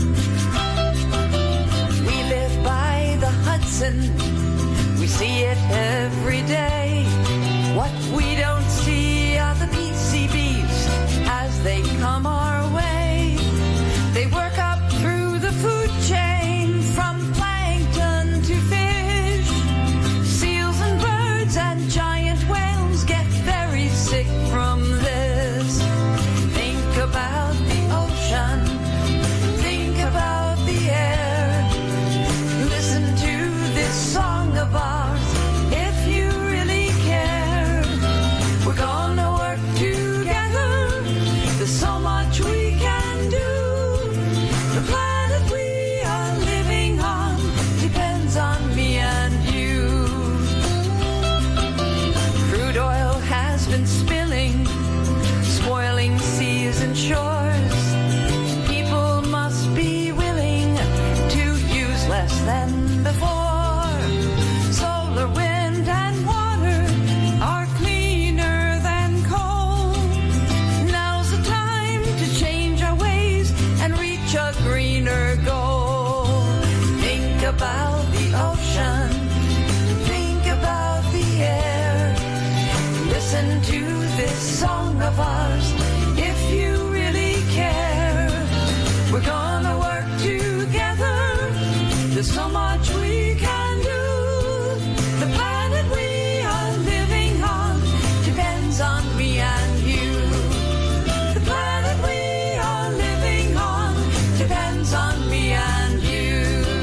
Speaker 18: We live by the Hudson. We see it every day. What we don't see are the PCBs as they come our way. They work up through the food chain from plankton to fish. Seals and birds and giant whales get very sick from this. Think about the ocean. Think about the air. Listen to this song of ours if you really care. We're gonna work together. There's so much we can do. The planet we are living on depends on me and you. Crude oil has been spilling, spoiling seas and shores. People must be willing to use less than before. Solar, wind, and water are cleaner than coal. Now's the time to change our ways and reach a greener goal. Think about the ocean. Think about the air. Listen to this song of ours if you really care. We're gonna work together. There's so much we can do. The planet we are living on depends on me and you. The planet we are living on depends on me and you.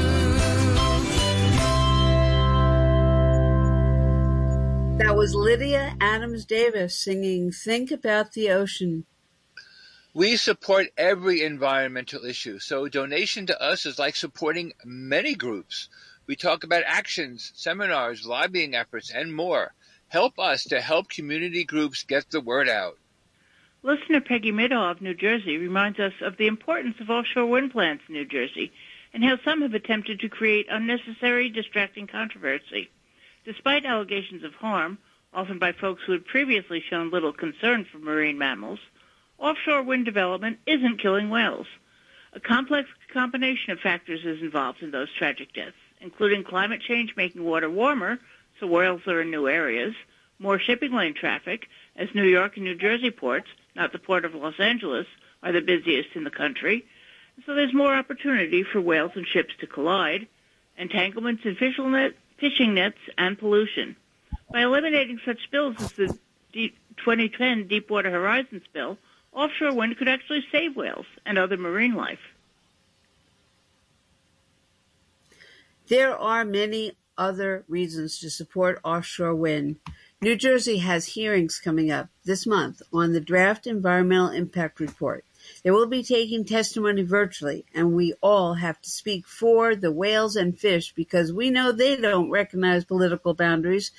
Speaker 3: That was Lydia Adams Davis singing Think About the Ocean.
Speaker 8: We support every environmental issue, so donation to us is like supporting many groups. We talk about actions, seminars, lobbying efforts, and more. Help us to help community groups get the word out.
Speaker 12: Listener Peggy Middle of New Jersey reminds us of the importance of offshore wind plants in New Jersey and how some have attempted to create unnecessary, distracting controversy. Despite allegations of harm, often by folks who had previously shown little concern for marine mammals, offshore wind development isn't killing whales. A complex combination of factors is involved in those tragic deaths, including climate change making water warmer, so whales are in new areas, more shipping lane traffic, as New York and New Jersey ports, not the port of Los Angeles, are the busiest in the country. So there's more opportunity for whales and ships to collide, entanglements in fishing nets, and pollution. By eliminating such spills as the 2010 Deepwater Horizon spill, offshore wind could actually save whales and other marine life.
Speaker 3: There are many other reasons to support offshore wind. New Jersey has hearings coming up this month on the draft environmental impact report. They will be taking testimony virtually, and we all have to speak for the whales and fish because we know they don't recognize political boundaries.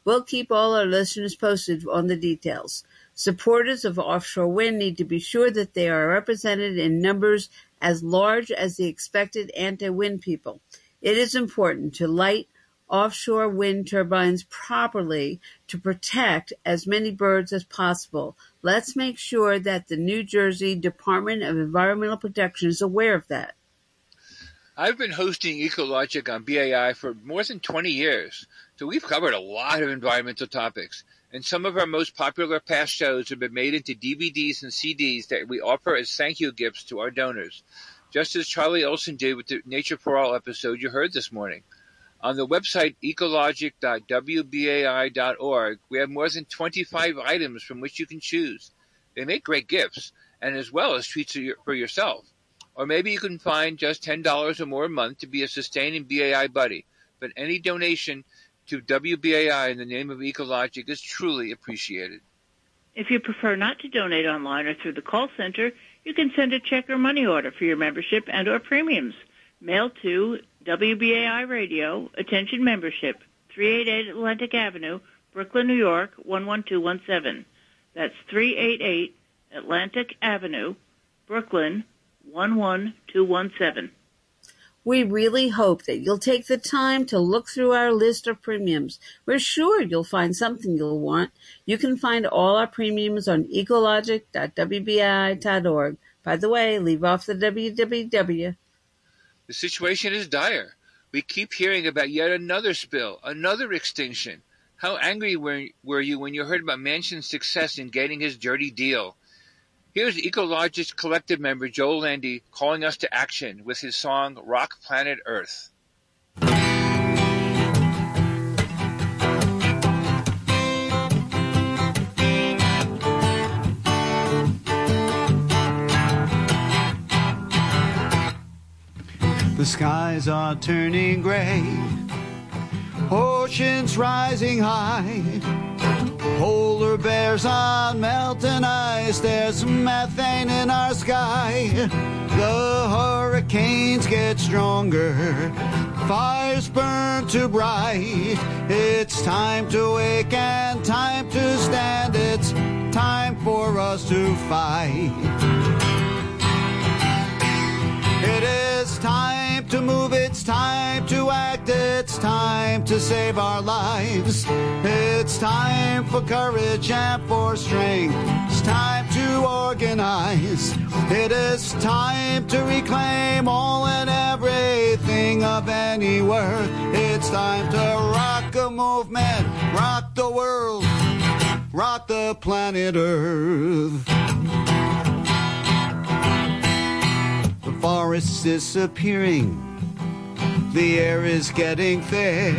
Speaker 3: We'll keep all our listeners posted on the details. Supporters of offshore wind need to be sure that they are represented in numbers as large as the expected anti-wind people. It is important to light offshore wind turbines properly to protect as many birds as possible. Let's make sure that the New Jersey Department of Environmental Protection is aware of that.
Speaker 8: I've been hosting Ecologic on BAI for more than 20 years, so we've covered a lot of environmental topics. And some of our most popular past shows have been made into DVDs and CDs that we offer as thank you gifts to our donors, just as Charlie Olson did with the Nature for All episode you heard this morning. On the website ecologic.wbai.org, we have more than 25 items from which you can choose. They make great gifts, and as well as treats for yourself. Or maybe you can find just $10 or more a month to be a sustaining BAI buddy. But any donation to WBAI in the name of Ecologic is truly appreciated.
Speaker 12: If you prefer not to donate online or through the call center, you can send a check or money order for your membership and or premiums. Mail to WBAI Radio, Attention Membership, 388 Atlantic Avenue, Brooklyn, New York, 11217. That's 388 Atlantic Avenue, Brooklyn, 11217.
Speaker 3: We really hope that you'll take the time to look through our list of premiums. We're sure you'll find something you'll want. You can find all our premiums on ecologic.wbai.org. By the way, leave off the www.
Speaker 8: The situation is dire. We keep hearing about yet another spill, another extinction. How angry were you when you heard about Manchin's success in getting his dirty deal? Here's Ecologic's collective member Joel Landy calling us to action with his song Rock Planet Earth.
Speaker 19: The skies are turning gray, oceans rising high, polar bears on melting ice, there's methane in our sky. The hurricanes get stronger, fires burn too bright. It's time to wake and time to stand, it's time for us to fight. It is time to move, it's time to act, it's time to save our lives. It's time for courage and for strength, it's time to organize. It is time to reclaim all and everything of any worth. It's time to rock a movement, rock the world, rock the planet Earth. The forest is disappearing, the air is getting thick,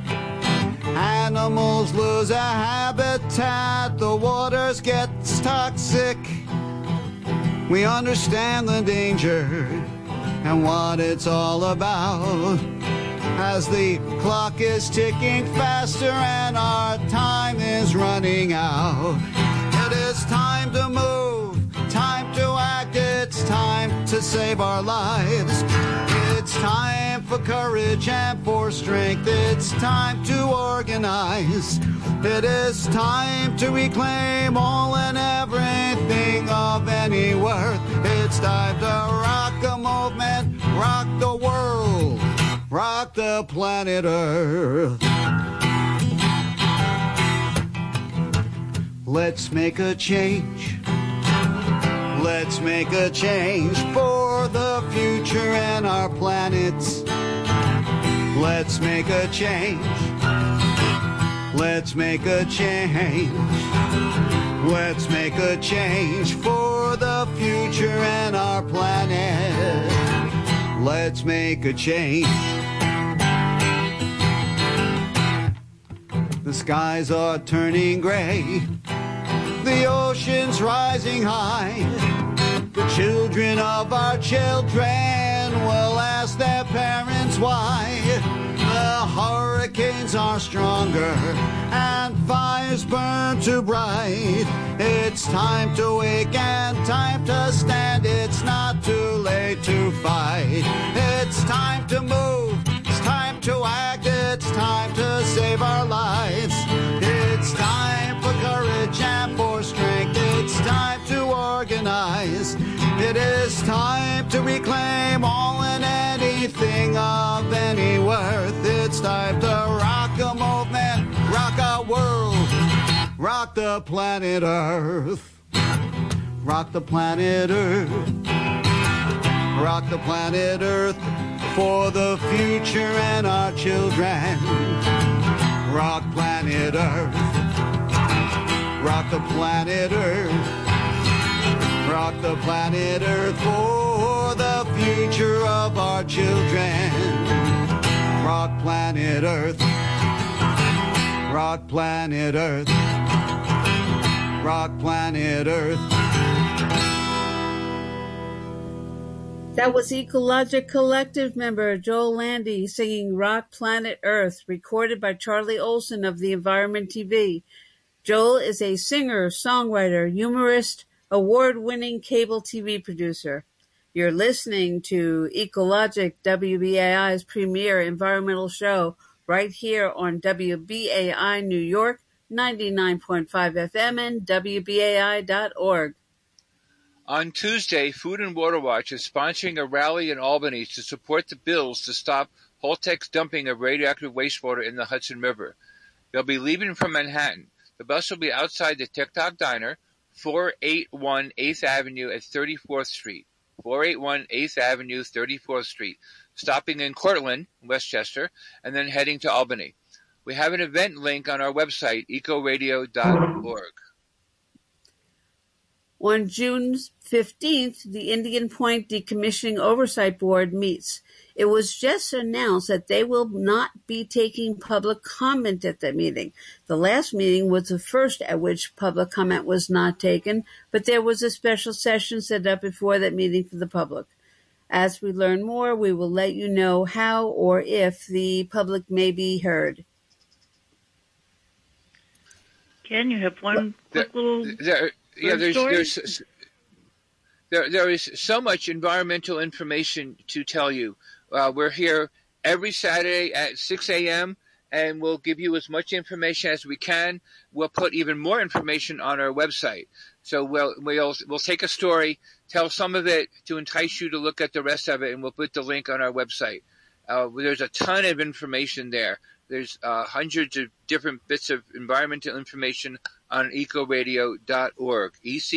Speaker 19: animals lose their habitat, the waters get toxic. We understand the danger and what it's all about, as the clock is ticking faster and our time is running out. It is time to move, time to act, it's time to save our lives. It's time for courage and for strength, it's time to organize. It is time to reclaim all and everything of any worth. It's time to rock a movement, rock the world, rock the planet Earth. Let's make a change. Let's make a change for the future and our planets. Let's make a change. Let's make a change. Let's make a change for the future and our planet. Let's make a change. The skies are turning gray, the ocean's rising high. The children of our children will ask their parents why. The hurricanes are stronger and fires burn too bright. It's time to wake and time to stand. It's not too late to fight. It's time to move. It's time to act. It's time to save our lives. of any worth. It's time to rock 'em, old man, rock our world, rock the planet Earth. Rock the planet Earth. Rock the planet Earth for the future and our children. Rock planet Earth. Rock the planet Earth. Rock the planet Earth for the future of our children. Rock planet Earth. Rock planet Earth. Rock planet Earth.
Speaker 3: That was Ecologic Collective member Joel Landy singing Rock Planet Earth, recorded by Charlie Olson of the Environment TV. Joel is a singer, songwriter, humorist, award-winning cable TV producer. You're listening to Ecologic, WBAI's premier environmental show, right here on WBAI New York, 99.5 FM and WBAI.org.
Speaker 8: On Tuesday, Food and Water Watch is sponsoring a rally in Albany to support the bills to stop Holtec's dumping of radioactive wastewater in the Hudson River. They'll be leaving from Manhattan. The bus will be outside the TikTok Diner, 481 8th Avenue at 34th Street. 481 8th Avenue, 34th Street, stopping in Cortland, Westchester, and then heading to Albany. We have an event link on our website, ecoradio.org.
Speaker 3: On June 15th, the Indian Point Decommissioning Oversight Board meets. It was just announced that they will not be taking public comment at that meeting. The last meeting was the first at which public comment was not taken, but there was a special session set up before that meeting for the public. As we learn more, we will let you know how or if the public may be heard.
Speaker 12: Ken, you have one quick little...
Speaker 8: There is so much environmental information to tell you. We're here every Saturday at 6 a.m. and we'll give you as much information as we can. We'll put even more information on our website. So we'll take a story, tell some of it to entice you to look at the rest of it, and we'll put the link on our website. There's a ton of information there. There's hundreds of different bits of environmental information on ecoradio.org,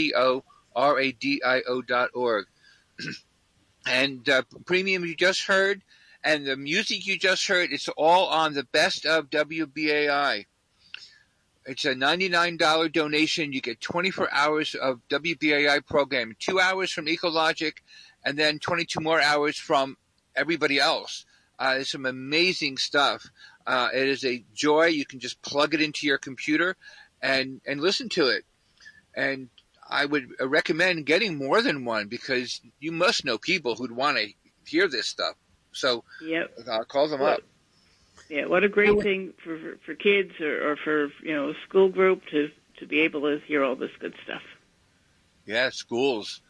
Speaker 8: ECORADIO.org. And premium you just heard and the music you just heard, it's all on the Best of WBAI. It's a $99 donation. You get 24 hours of WBAI program, 2 hours from Ecologic, and then 22 more hours from everybody else. It's some amazing stuff. It is a joy. You can just plug it into your computer and listen to it. And I would recommend getting more than one because you must know people who'd want to hear this stuff. So call them up.
Speaker 12: Yeah, what a great thing for kids or for a school group to be able to hear all this good stuff.
Speaker 8: Yeah, schools.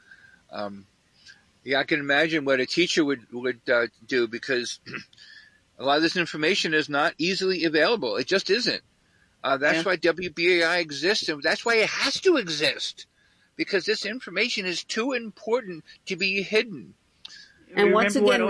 Speaker 8: I can imagine what a teacher would do because a lot of this information is not easily available. It just isn't. That's why WBAI exists, and that's why it has to exist, because this information is too important to be hidden.
Speaker 3: And once again,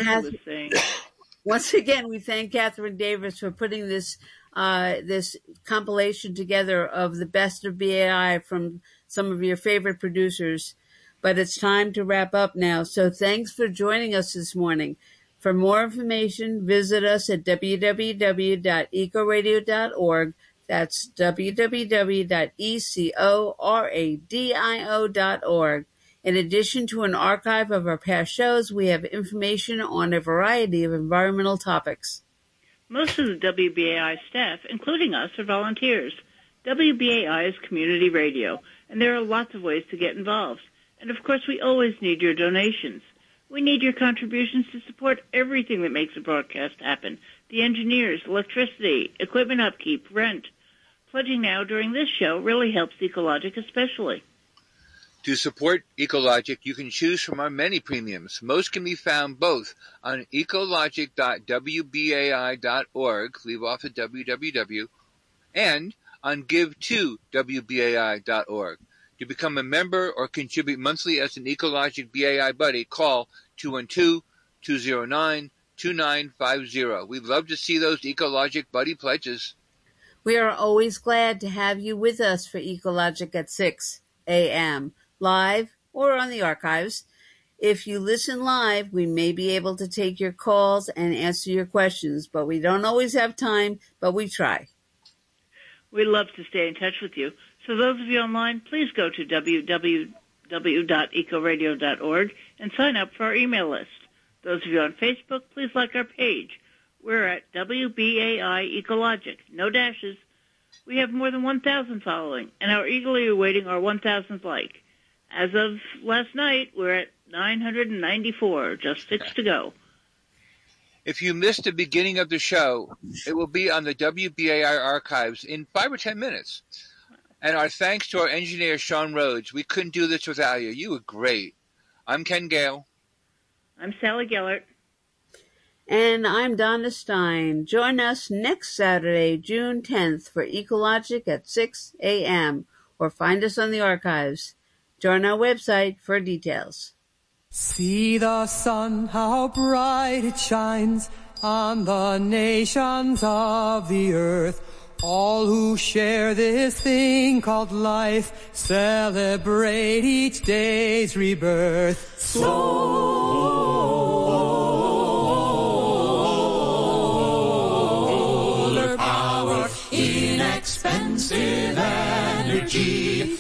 Speaker 3: we thank Catherine Davis for putting this compilation together of the best of BAI from some of your favorite producers. But it's time to wrap up now. So thanks for joining us this morning. For more information, visit us at www.ecoradio.org. That's www.ecoradio.org. In addition to an archive of our past shows, we have information on a variety of environmental topics.
Speaker 12: Most of the WBAI staff, including us, are volunteers. WBAI is community radio, and there are lots of ways to get involved. And, of course, we always need your donations. We need your contributions to support everything that makes a broadcast happen. The engineers, electricity, equipment upkeep, rent. Pledging now during this show really helps Ecologic especially.
Speaker 8: To support Ecologic, you can choose from our many premiums. Most can be found both on ecologic.wbai.org, leave off at www, and on give2wbai.org. To become a member or contribute monthly as an Ecologic BAI buddy, call 2950. We'd love to see those Ecologic Buddy pledges.
Speaker 3: We are always glad to have you with us for Ecologic at 6 a.m., live or on the archives. If you listen live, we may be able to take your calls and answer your questions, but we don't always have time, but we try.
Speaker 12: We'd love to stay in touch with you. So those of you online, please go to www.ecoradio.org and sign up for our email list. Those of you on Facebook, please like our page. We're at WBAI Ecologic, no dashes. We have more than 1,000 following, and are eagerly awaiting our 1,000th like. As of last night, we're at 994, just 6 to go.
Speaker 8: If you missed the beginning of the show, it will be on the WBAI archives in 5 or 10 minutes. And our thanks to our engineer, Sean Rhodes. We couldn't do this without you. You were great. I'm Ken Gale.
Speaker 12: I'm Sally Gellert.
Speaker 3: And I'm Donna Stein. Join us next Saturday, June 10th, for Ecologic at 6 a.m., or find us on the archives. Join our website for details.
Speaker 20: See the sun, how bright it shines on the nations of the earth. All who share this thing called life celebrate each day's rebirth. Solar power, inexpensive energy.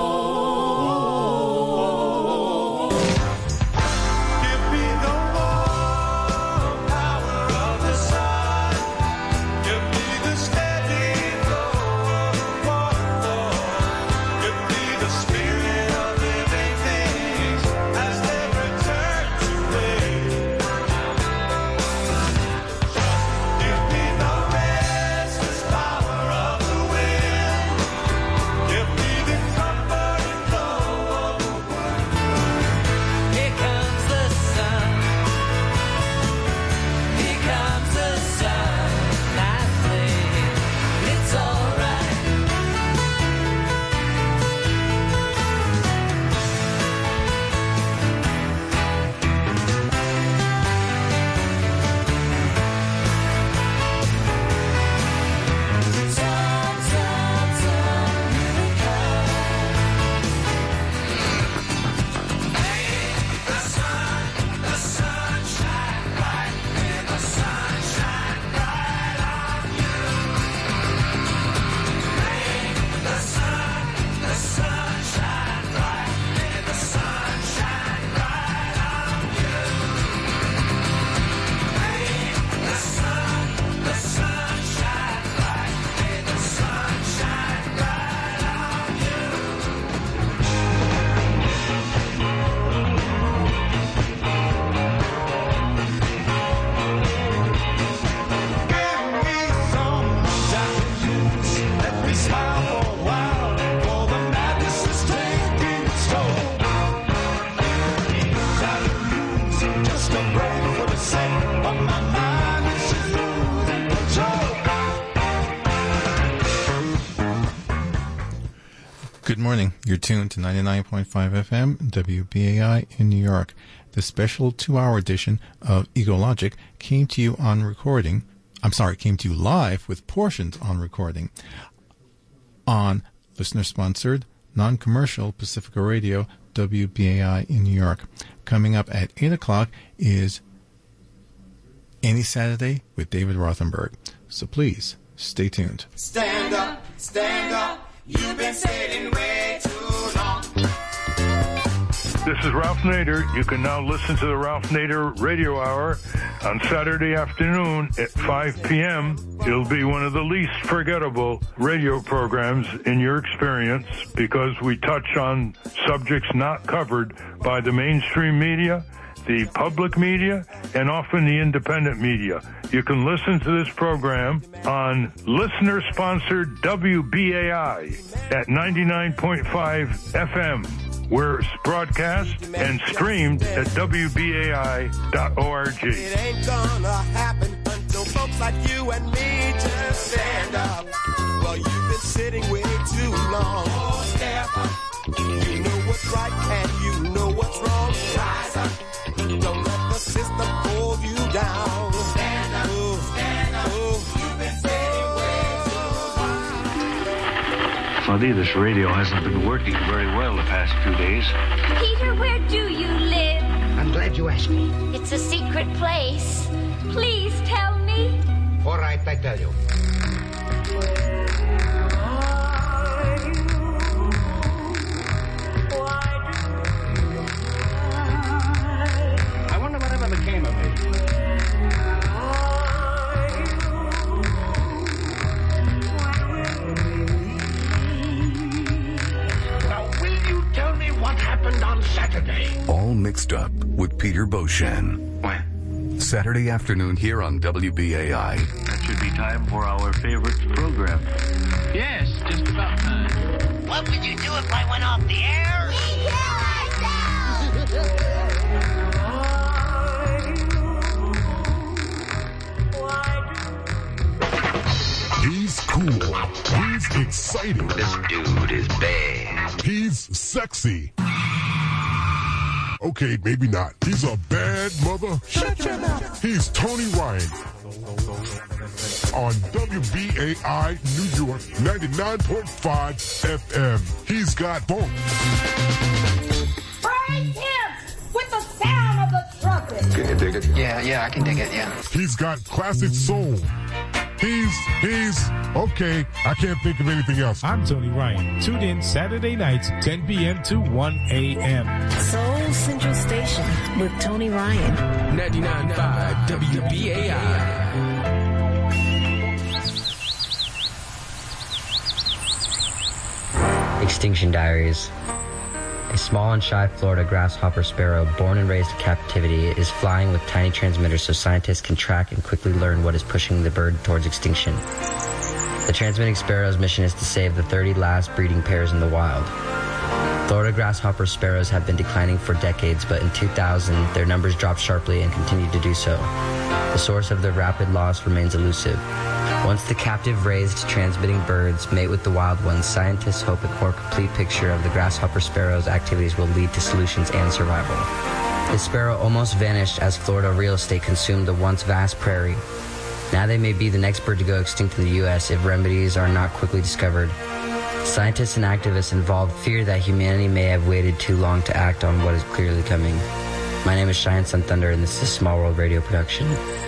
Speaker 21: Good morning. You're tuned to 99.5 FM, WBAI in New York. The special 2-hour edition of Ecologic came to you live with portions on recording on listener-sponsored, non-commercial Pacifica Radio, WBAI in New York. Coming up at 8 o'clock is Any Saturday with David Rothenberg. So please, stay tuned.
Speaker 6: Stand up, you've been sitting way too long.
Speaker 22: This is Ralph Nader. You can now listen to the Ralph Nader Radio Hour on Saturday afternoon at 5 p.m. It'll be one of the least forgettable radio programs in your experience because we touch on subjects not covered by the mainstream media, the public media, and often the independent media. You can listen to this program on listener-sponsored WBAI at 99.5 FM, where it's broadcast and streamed at WBAI.org.
Speaker 6: It ain't gonna happen until folks like you and me just stand up. Well, you've been sitting way too long. Oh, step up. You know what's right and you know what's wrong. Rise up. Don't let the system hold you down.
Speaker 1: Buddy, this radio hasn't been working very well the past few days.
Speaker 11: Peter, where do you live?
Speaker 23: I'm glad you asked me.
Speaker 11: It's a secret place. Please tell me.
Speaker 23: All right, I tell you.
Speaker 1: I wonder whatever became of me.
Speaker 23: What happened on Saturday?
Speaker 24: All Mixed Up with Peter Beauchamp.
Speaker 1: When?
Speaker 24: Saturday afternoon here on WBAI.
Speaker 1: That should be time for our favorite program.
Speaker 25: Yes, just about time.
Speaker 23: What would you do if I went off the air?
Speaker 26: He's cool. He's exciting.
Speaker 23: This dude is bad.
Speaker 26: He's sexy. Okay, maybe not. He's a bad mother.
Speaker 23: Shut your mouth.
Speaker 26: He's Tony Ryan. On WBAI New York 99.5 FM. He's got funk.
Speaker 11: Praise him with the sound of the trumpet.
Speaker 23: Can you dig it?
Speaker 25: Yeah, I can dig it, yeah.
Speaker 26: He's got classic soul. He's okay. I can't think of anything else.
Speaker 27: I'm Tony Ryan. Tune in Saturday nights, 10 p.m. to 1 a.m.
Speaker 28: Soul Central Station with Tony Ryan.
Speaker 29: 99.5 WBAI.
Speaker 30: Extinction Diaries. A small and shy Florida grasshopper sparrow born and raised in captivity is flying with tiny transmitters so scientists can track and quickly learn what is pushing the bird towards extinction. The transmitting sparrow's mission is to save the 30 last breeding pairs in the wild. Florida grasshopper sparrows have been declining for decades, but in 2000, their numbers dropped sharply and continue to do so. The source of their rapid loss remains elusive. Once the captive raised transmitting birds mate with the wild ones, scientists hope a more complete picture of the grasshopper sparrow's activities will lead to solutions and survival. The sparrow almost vanished as Florida real estate consumed the once vast prairie. Now they may be the next bird to go extinct in the U.S. if remedies are not quickly discovered. Scientists and activists involved fear that humanity may have waited too long to act on what is clearly coming. My name is Cheyenne Sun Thunder, and this is a Small World Radio production.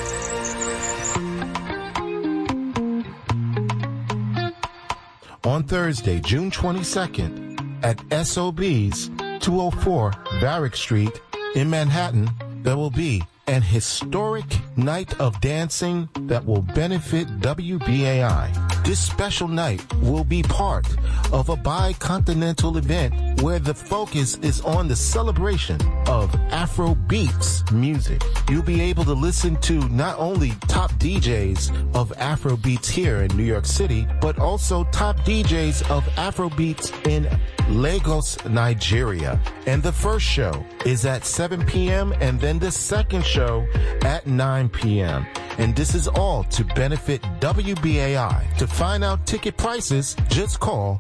Speaker 31: On Thursday, June 22nd, at SOB's 204 Varick Street in Manhattan, there will be an historic night of dancing that will benefit WBAI. This special night will be part of a bi-continental event where the focus is on the celebration of Afro beats music. You'll be able to listen to not only top DJs of Afro beats here in New York City, but also top DJs of Afro beats in Lagos, Nigeria. And the first show is at 7 p.m. and then the second show at 9 p.m. And this is all to benefit WBAI. To find out ticket prices, just call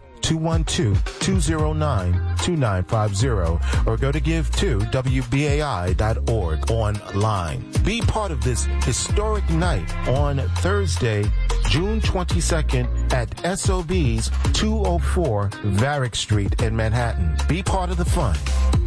Speaker 31: 212-209-2950 or go to give2wbai.org online. Be part of this historic night on Thursday, June 22nd at SOB's 204 Varick Street in Manhattan. Be part of the fun.